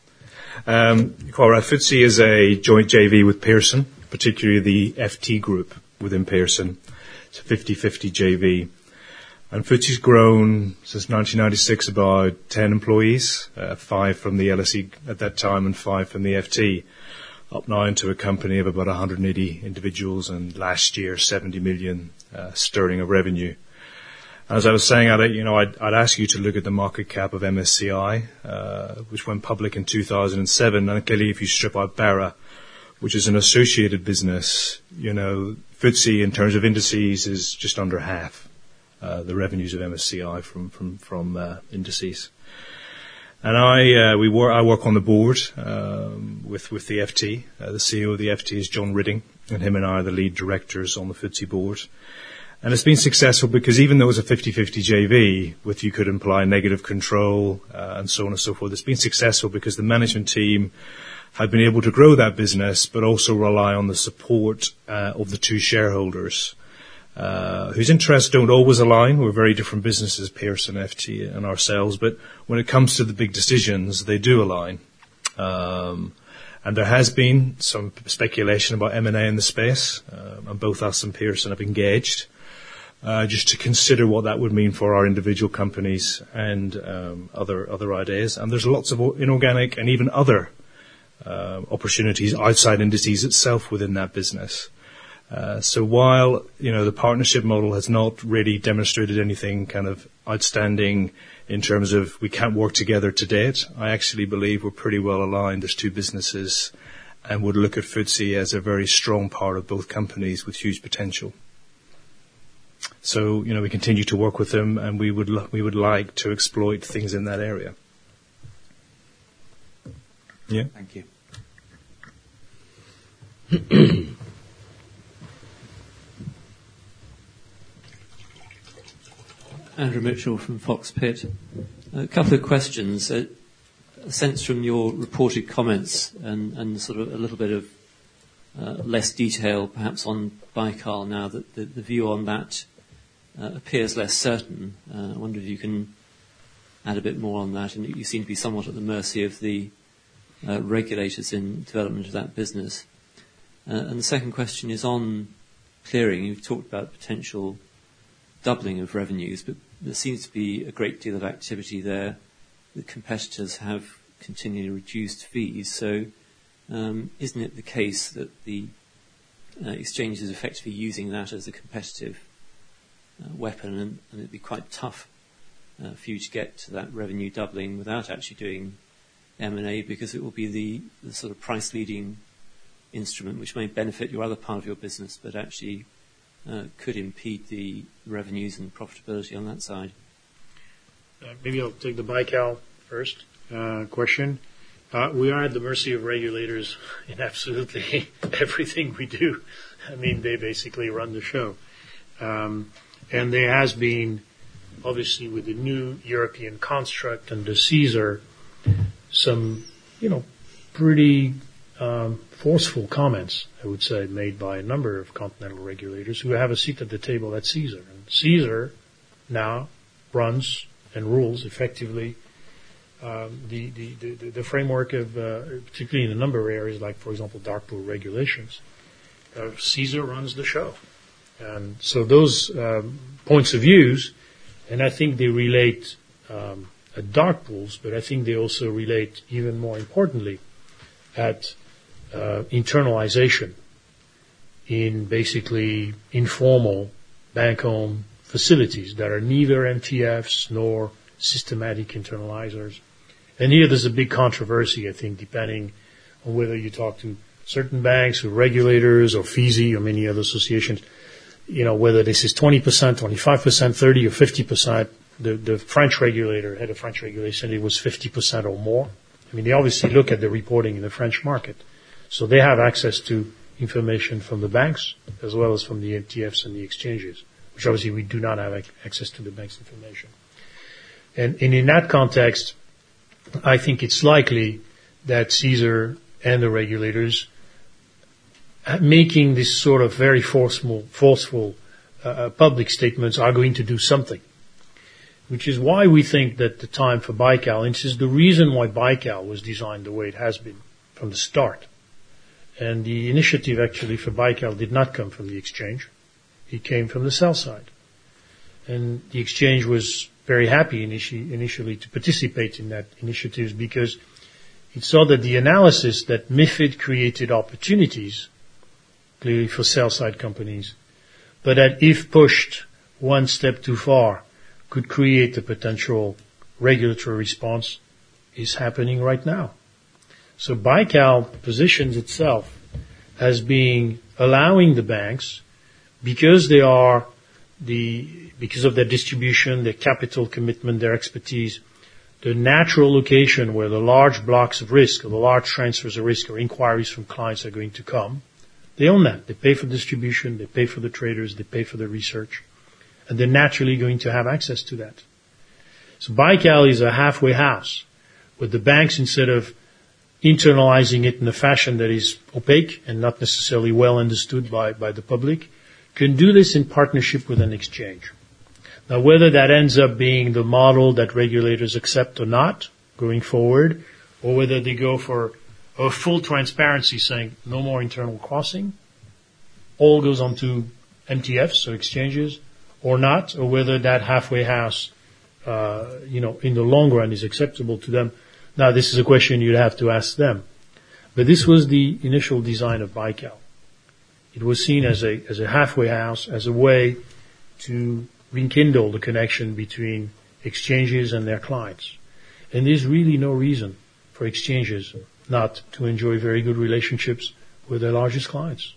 Um, quite right. F T S E is a joint J V with Pearson, particularly the F T group within Pearson. It's a fifty-fifty J V. And F T S E's grown since nineteen ninety-six about ten employees, uh, five from the L S E at that time and five from the F T, up now into a company of about one hundred eighty individuals and last year seventy million uh, sterling of revenue. As I was saying, I'd, you know, I'd, I'd ask you to look at the market cap of M S C I, uh, which went public in two thousand seven. And clearly, if you strip out Barra, which is an associated business, you know, F T S E in terms of indices is just under half uh, the revenues of M S C I from from from uh, indices. And I uh, we work I work on the board um, with with the F T. Uh, the C E O of the F T is John Ridding, and him and I are the lead directors on the F T S E board. And it's been successful because even though it was a fifty-fifty J V, with you could imply negative control uh, and so on and so forth, it's been successful because the management team have been able to grow that business, but also rely on the support uh, of the two shareholders, uh, whose interests don't always align. We're very different businesses, Pearson, F T, and ourselves, but when it comes to the big decisions, they do align. Um, and there has been some speculation about M and A in the space, uh, and both us and Pearson have engaged. Uh, just to consider what that would mean for our individual companies and um, other other ideas. And there's lots of inorganic and even other uh, opportunities outside indices itself within that business. Uh, so while, you know, the partnership model has not really demonstrated anything kind of outstanding in terms of we can't work together to date, I actually believe we're pretty well aligned as two businesses and would look at F T S E as a very strong part of both companies with huge potential. So, you know, we continue to work with them, and we would we would like to exploit things in that area. Yeah. Thank you. Andrew Mitchell from Fox Pitt. A couple of questions. A, a sense from your reported comments and, and sort of a little bit of uh, less detail, perhaps on Baikal now that the, the view on that Uh, appears less certain. Uh, I wonder if you can add a bit more on that. And you seem to be somewhat at the mercy of the uh, regulators in development of that business. Uh, and the second question is on clearing. You've talked about potential doubling of revenues, but there seems to be a great deal of activity there. The competitors have continually reduced fees. So um, isn't it the case that the uh, exchange is effectively using that as a competitive Uh, weapon, and, and it'd be quite tough uh, for you to get to that revenue doubling without actually doing M and A, because it will be the, the sort of price-leading instrument which may benefit your other part of your business, but actually uh, could impede the revenues and profitability on that side. Uh, maybe I'll take the Baikal first uh, question. Uh, we are at the mercy of regulators in absolutely everything we do. I mean, they basically run the show. Um, And there has been, obviously, with the new European construct and the Caesar, some, you know, pretty um, forceful comments, I would say, made by a number of continental regulators who have a seat at the table at Caesar. And Caesar now runs and rules effectively um, the, the, the, the framework of, uh, particularly in a number of areas, like, for example, dark pool regulations. Uh, Caesar runs the show. And so those um, points of views, and I think they relate um, at dark pools, but I think they also relate even more importantly at uh, internalization in basically informal bank-owned facilities that are neither M T Fs nor systematic internalizers. And here there's a big controversy, I think, depending on whether you talk to certain banks or regulators or F I S I or many other associations. You know, whether this is twenty percent, twenty-five percent, thirty or fifty percent, the, the French regulator, head of French regulation, it was fifty percent or more. I mean, they obviously look at the reporting in the French market. So they have access to information from the banks as well as from the M T Fs and the exchanges, which obviously we do not have access to the bank's information. And, and in that context, I think it's likely that Caesar and the regulators making this sort of very forceful, forceful uh, public statements are going to do something. which is why we think that the time for Baikal, and this is the reason why Baikal was designed the way it has been from the start. And the initiative actually for Baikal did not come from the exchange. It came from the sell side. And the exchange was very happy initi- initially to participate in that initiative because it saw that the analysis that MiFID created opportunities, clearly for sell side companies, but that if pushed one step too far, could create a potential regulatory response, is happening right now. So Baikal positions itself as being allowing the banks, because they are the because of their distribution, their capital commitment, their expertise, the natural location where the large blocks of risk or the large transfers of risk or inquiries from clients are going to come. They own that. They pay for distribution, they pay for the traders, they pay for the research, and they're naturally going to have access to that. So Baikal is a halfway house, where the banks, instead of internalizing it in a fashion that is opaque and not necessarily well understood by, by the public, can do this in partnership with an exchange. Now, whether that ends up being the model that regulators accept or not going forward, or whether they go for a full transparency saying no more internal crossing, all goes onto M T Fs, so exchanges, or not, or whether that halfway house, uh, you know, in the long run is acceptable to them. Now, this is a question you'd have to ask them. But this was the initial design of Baikal. It was seen as a, as a halfway house, as a way to rekindle the connection between exchanges and their clients. And there's really no reason for exchanges not to enjoy very good relationships with their largest clients.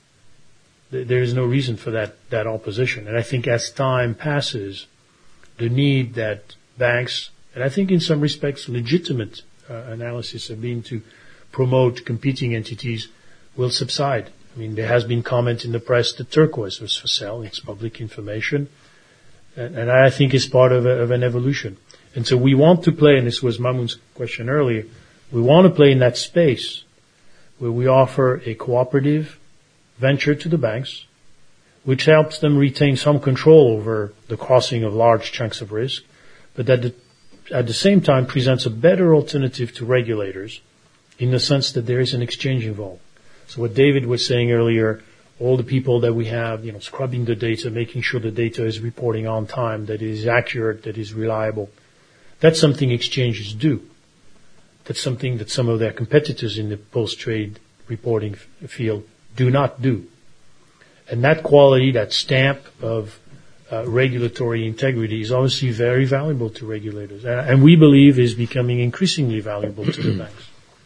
There is no reason for that, that opposition. And I think as time passes, the need that banks, and I think in some respects legitimate uh, analysis have been to promote competing entities, will subside. I mean, there has been comment in the press that Turquoise was for sale. It's public information. And, and I think it's part of, a, of an evolution. And so we want to play, and this was Mamoun's question earlier, we want to play in that space where we offer a cooperative venture to the banks, which helps them retain some control over the crossing of large chunks of risk, but that the, at the same time presents a better alternative to regulators in the sense that there is an exchange involved. So what David was saying earlier, all the people that we have, you know, scrubbing the data, making sure the data is reporting on time, that it is accurate, that it is reliable, that's something exchanges do. That's something that some of their competitors in the post-trade reporting field do not do. And that quality, that stamp of uh, regulatory integrity is obviously very valuable to regulators. And, and we believe is becoming increasingly valuable to the banks.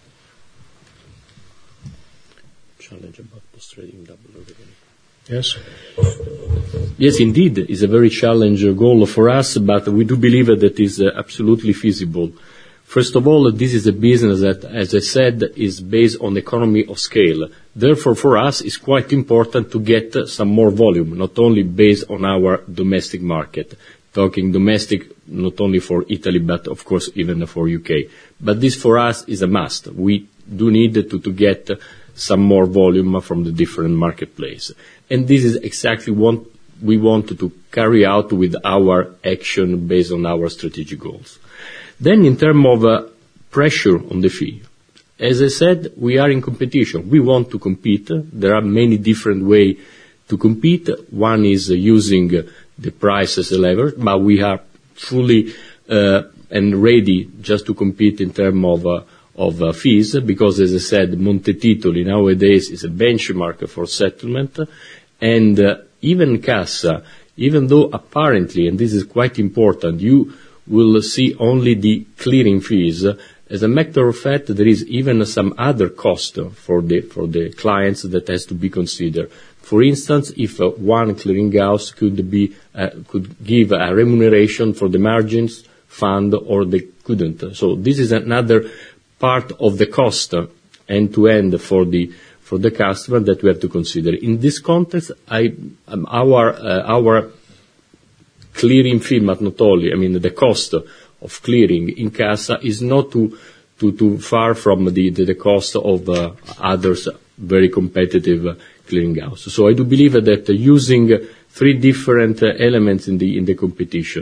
Challenge about post-trading double revenue. Yes. Yes, indeed, it's a very challenging goal for us, but we do believe that it is uh, absolutely feasible. First of all, this is a business that, as I said, is based on economy of scale. Therefore, for us, it's quite important to get some more volume, not only based on our domestic market. Talking domestic, not only for Italy, but of course even for U K. But this for us is a must. We do need to, to get some more volume from the different marketplace. And this is exactly what we want to carry out with our action based on our strategic goals. Then in terms of uh, pressure on the fee, as I said, we are in competition. We want to compete. There are many different ways to compete. One is uh, using uh, the price as a lever, but we are fully uh, and ready just to compete in terms of uh, of uh, fees, because as I said, Monte Titoli nowadays is a benchmark for settlement, and uh, even Cassa, even though apparently, and this is quite important, you will see only the clearing fees. As a matter of fact, there is even some other cost for the for the clients that has to be considered. For instance, if uh, one clearinghouse could be uh, could give a remuneration for the margins fund, or they couldn't. So this is another part of the cost uh, end to end for the for the customer that we have to consider. In this context, I um, our uh, our clearing fee, but not only, I mean, the cost of clearing in Cassa is not too, too, too far from the, the, the cost of uh, others very competitive uh, clearinghouse. So I do believe that uh, using three different uh, elements in the, in the competition,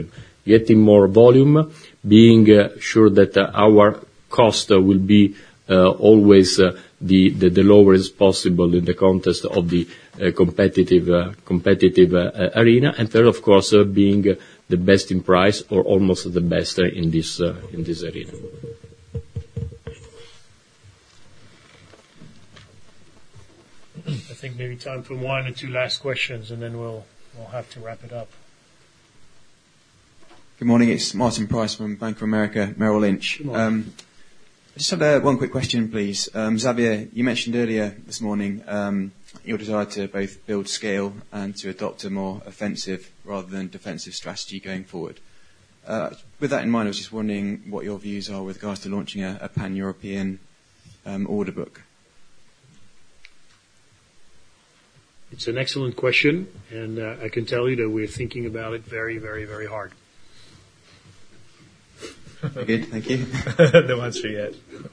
getting more volume, being uh, sure that uh, our cost uh, will be uh, always uh, the, the, the lowest possible in the context of the uh, competitive uh, competitive uh, arena, and third, of course, uh, being uh, the best in price or almost the best uh, in this uh, in this arena. I think maybe time for one or two last questions, and then we'll we'll have to wrap it up. Good morning. It's Martin Price from Bank of America Merrill Lynch. Um, I just had uh, one quick question, please. Um, Xavier, you mentioned earlier this morning um, your desire to both build scale and to adopt a more offensive rather than defensive strategy going forward. Uh, with that in mind, I was just wondering what your views are with regards to launching a, a pan-European um, order book. It's an excellent question, and uh, I can tell you that we're thinking about it very, very, very hard. Very good, thank you. No answer yet.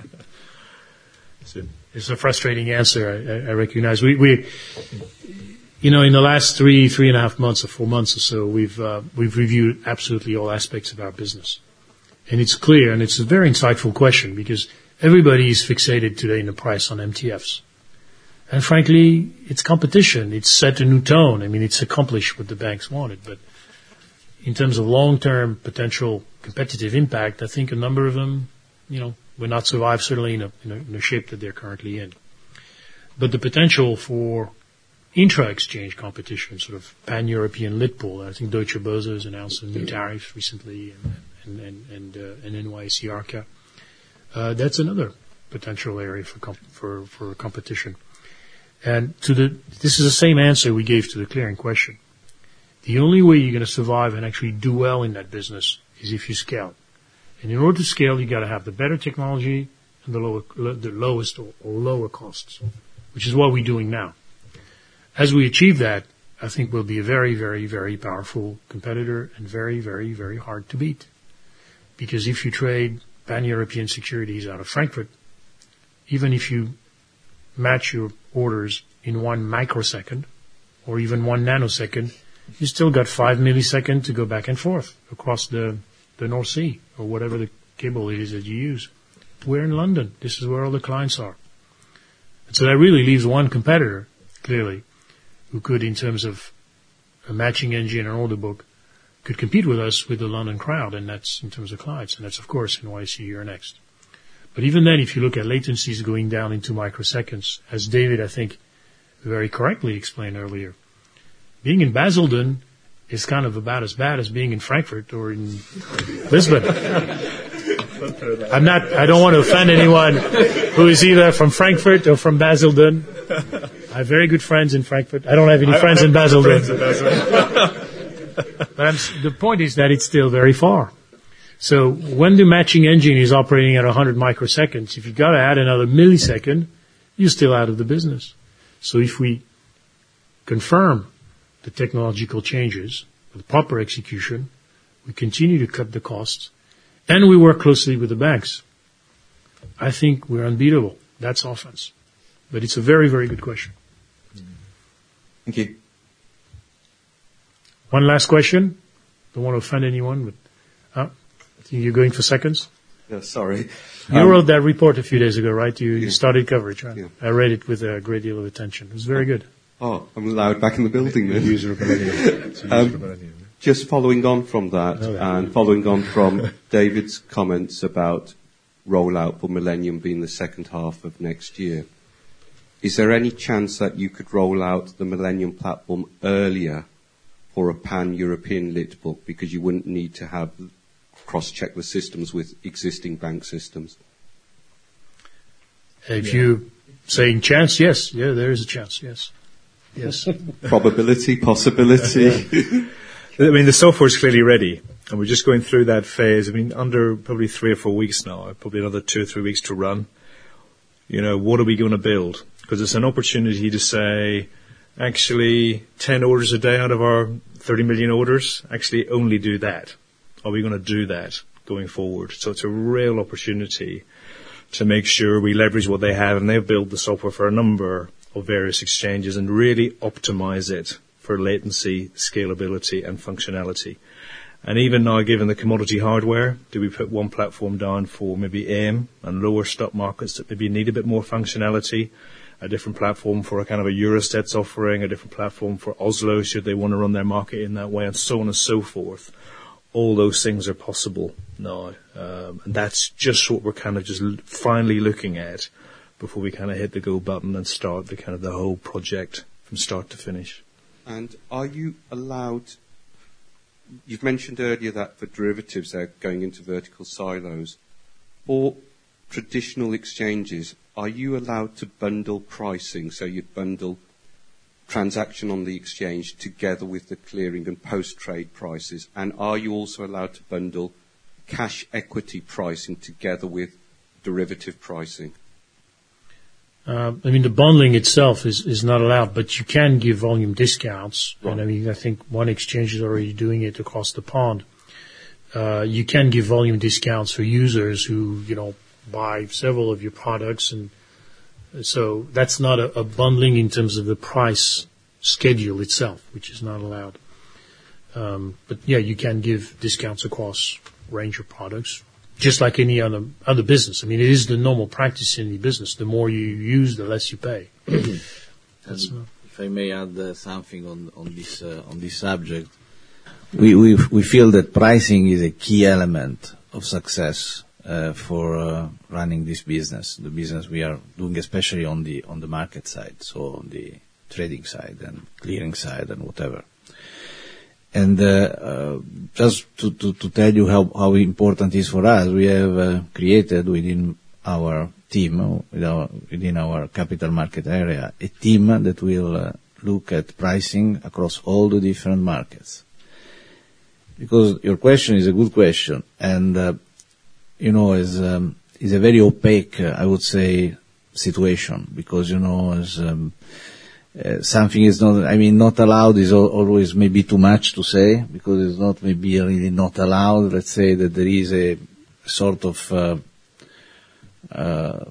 It's a frustrating answer, I, I recognize. We, we, you know, in the last three, three and a half months or four months or so, we've uh, we've reviewed absolutely all aspects of our business, and it's clear, and it's a very insightful question because everybody is fixated today in the price on M T Fs. And frankly, it's competition. It's set a new tone. I mean, it's accomplished what the banks wanted. But in terms of long-term potential competitive impact, I think a number of them, you know, will not survive certainly in a, in a, in a shape that they're currently in. But the potential for intra-exchange competition, sort of pan-European lit pool, I think Deutsche Börse has announced some new tariffs recently, and, and, and, and, uh, and N Y S E Arca. Uh, that's another potential area for, comp- for, for competition. And to the, this is the same answer we gave to the clearing question. The only way you're going to survive and actually do well in that business is if you scale. And in order to scale, you got to have the better technology and the lower, the lowest or, or lower costs, which is what we're doing now. As we achieve that, I think we'll be a very, very, very powerful competitor and very, very, very hard to beat. Because if you trade pan-European securities out of Frankfurt, even if you match your orders in one microsecond or even one nanosecond, you still got five milliseconds to go back and forth across the, the North Sea or whatever the cable it is that you use. We're in London. This is where all the clients are. And so that really leaves one competitor, clearly, who could, in terms of a matching engine and order book, could compete with us with the London crowd, and that's in terms of clients. And that's, of course, N Y S E Euronext. But even then, if you look at latencies going down into microseconds, as David, I think, very correctly explained earlier, being in Basildon is kind of about as bad as being in Frankfurt or in Lisbon. I'm not, I don't want to offend anyone who is either from Frankfurt or from Basildon. I have very good friends in Frankfurt. I don't have any I friends, have in Basildon. friends in Basildon. But I'm, the point is that it's still very far. So when the matching engine is operating at one hundred microseconds, if you've got to add another millisecond, you're still out of the business. So if we confirm the technological changes with proper execution, we continue to cut the costs, and we work closely with the banks, I think we're unbeatable. That's offense. But it's a very, very good question. Thank you. One last question. Don't want to offend anyone, but uh, I think you're going for seconds. Yeah, sorry. You um, wrote that report a few days ago, right? You, yeah. you started coverage, right? Yeah. I read it with a great deal of attention. It was very good. Oh, I'm allowed back in the building then. User of Millennium. um, just following on from that, oh, yeah. and following on from David's comments about rollout for Millennium being the second half of next year, is there any chance that you could roll out the Millennium platform earlier for a pan-European lit book, because you wouldn't need to have cross-check the systems with existing bank systems? If yeah. you're saying chance, yes. Yeah, there is a chance, yes. Yes. Probability, possibility. Yeah. I mean, the software is clearly ready, and we're just going through that phase. I mean, under probably three or four weeks now, probably another two or three weeks to run. You know, what are we going to build? Because it's an opportunity to say, actually, ten orders a day out of our thirty million orders, actually only do that. Are we going to do that going forward? So it's a real opportunity to make sure we leverage what they have, and they've built the software for a number of various exchanges and really optimize it for latency, scalability, and functionality. And even now, given the commodity hardware, do we put one platform down for maybe A I M and lower stock markets that maybe need a bit more functionality, a different platform for a kind of a Eurosteds offering, a different platform for Oslo should they want to run their market in that way, and so on and so forth. All those things are possible now. Um, and that's just what we're kind of just l- finally looking at before we kind of hit the go button and start the kind of the whole project from start to finish. And are you allowed, you've mentioned earlier that for derivatives they're going into vertical silos. For traditional exchanges, are you allowed to bundle pricing? So you'd bundle transaction on the exchange together with the clearing and post-trade prices? And are you also allowed to bundle cash equity pricing together with derivative pricing? Uh, I mean, the bundling itself is, is not allowed, but you can give volume discounts. Right. And I mean, I think one exchange is already doing it across the pond. Uh, you can give volume discounts for users who, you know, buy several of your products. And so that's not a, a bundling in terms of the price schedule itself, which is not allowed. Um, but yeah, you can give discounts across a range of products. Just like any other other business. I mean, it is the normal practice in the business. The more you use, the less you pay. That's, uh, if I may add uh, something on on this uh, on this subject, we, we we feel that pricing is a key element of success uh, for uh, running this business. The business we are doing, especially on the on the market side, so on the trading side and clearing side and whatever. And uh, uh, just to, to, to tell you how, how important it is for us, we have uh, created within our team, with our, within our capital market area, a team that will uh, look at pricing across all the different markets. Because your question is a good question, and uh, you know, is um, is a very opaque, uh, I would say, situation. Because you know, as um, Uh, something is not, I mean, not allowed is al- always maybe too much to say, because it's not maybe really not allowed. Let's say that there is a sort of, uh, uh,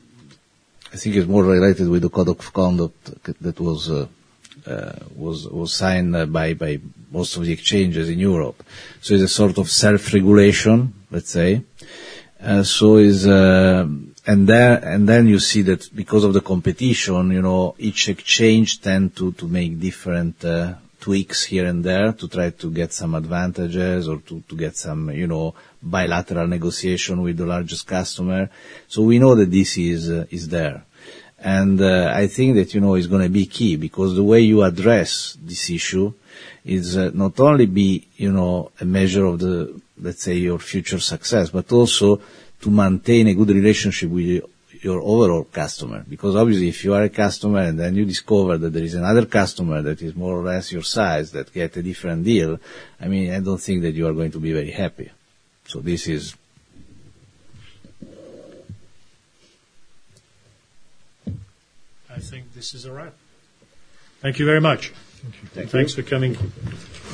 I think it's more related with the code of conduct that was, uh, uh, was, was signed uh, by, by most of the exchanges in Europe. So it's a sort of self-regulation, let's say. Uh, so is, uh, And there, and then you see that because of the competition, you know, each exchange tend to, to make different, uh, tweaks here and there to try to get some advantages or to, to get some, you know, bilateral negotiation with the largest customer. So we know that this is, uh, is there. And, uh, I think that, you know, is going to be key, because the way you address this issue is uh, not only be, you know, a measure of the, let's say, your future success, but also to maintain a good relationship with your overall customer. Because obviously if you are a customer and then you discover that there is another customer that is more or less your size that get a different deal, I mean, I don't think that you are going to be very happy. So this is... I think this is a wrap. Thank you very much. Thank you. Thanks for coming.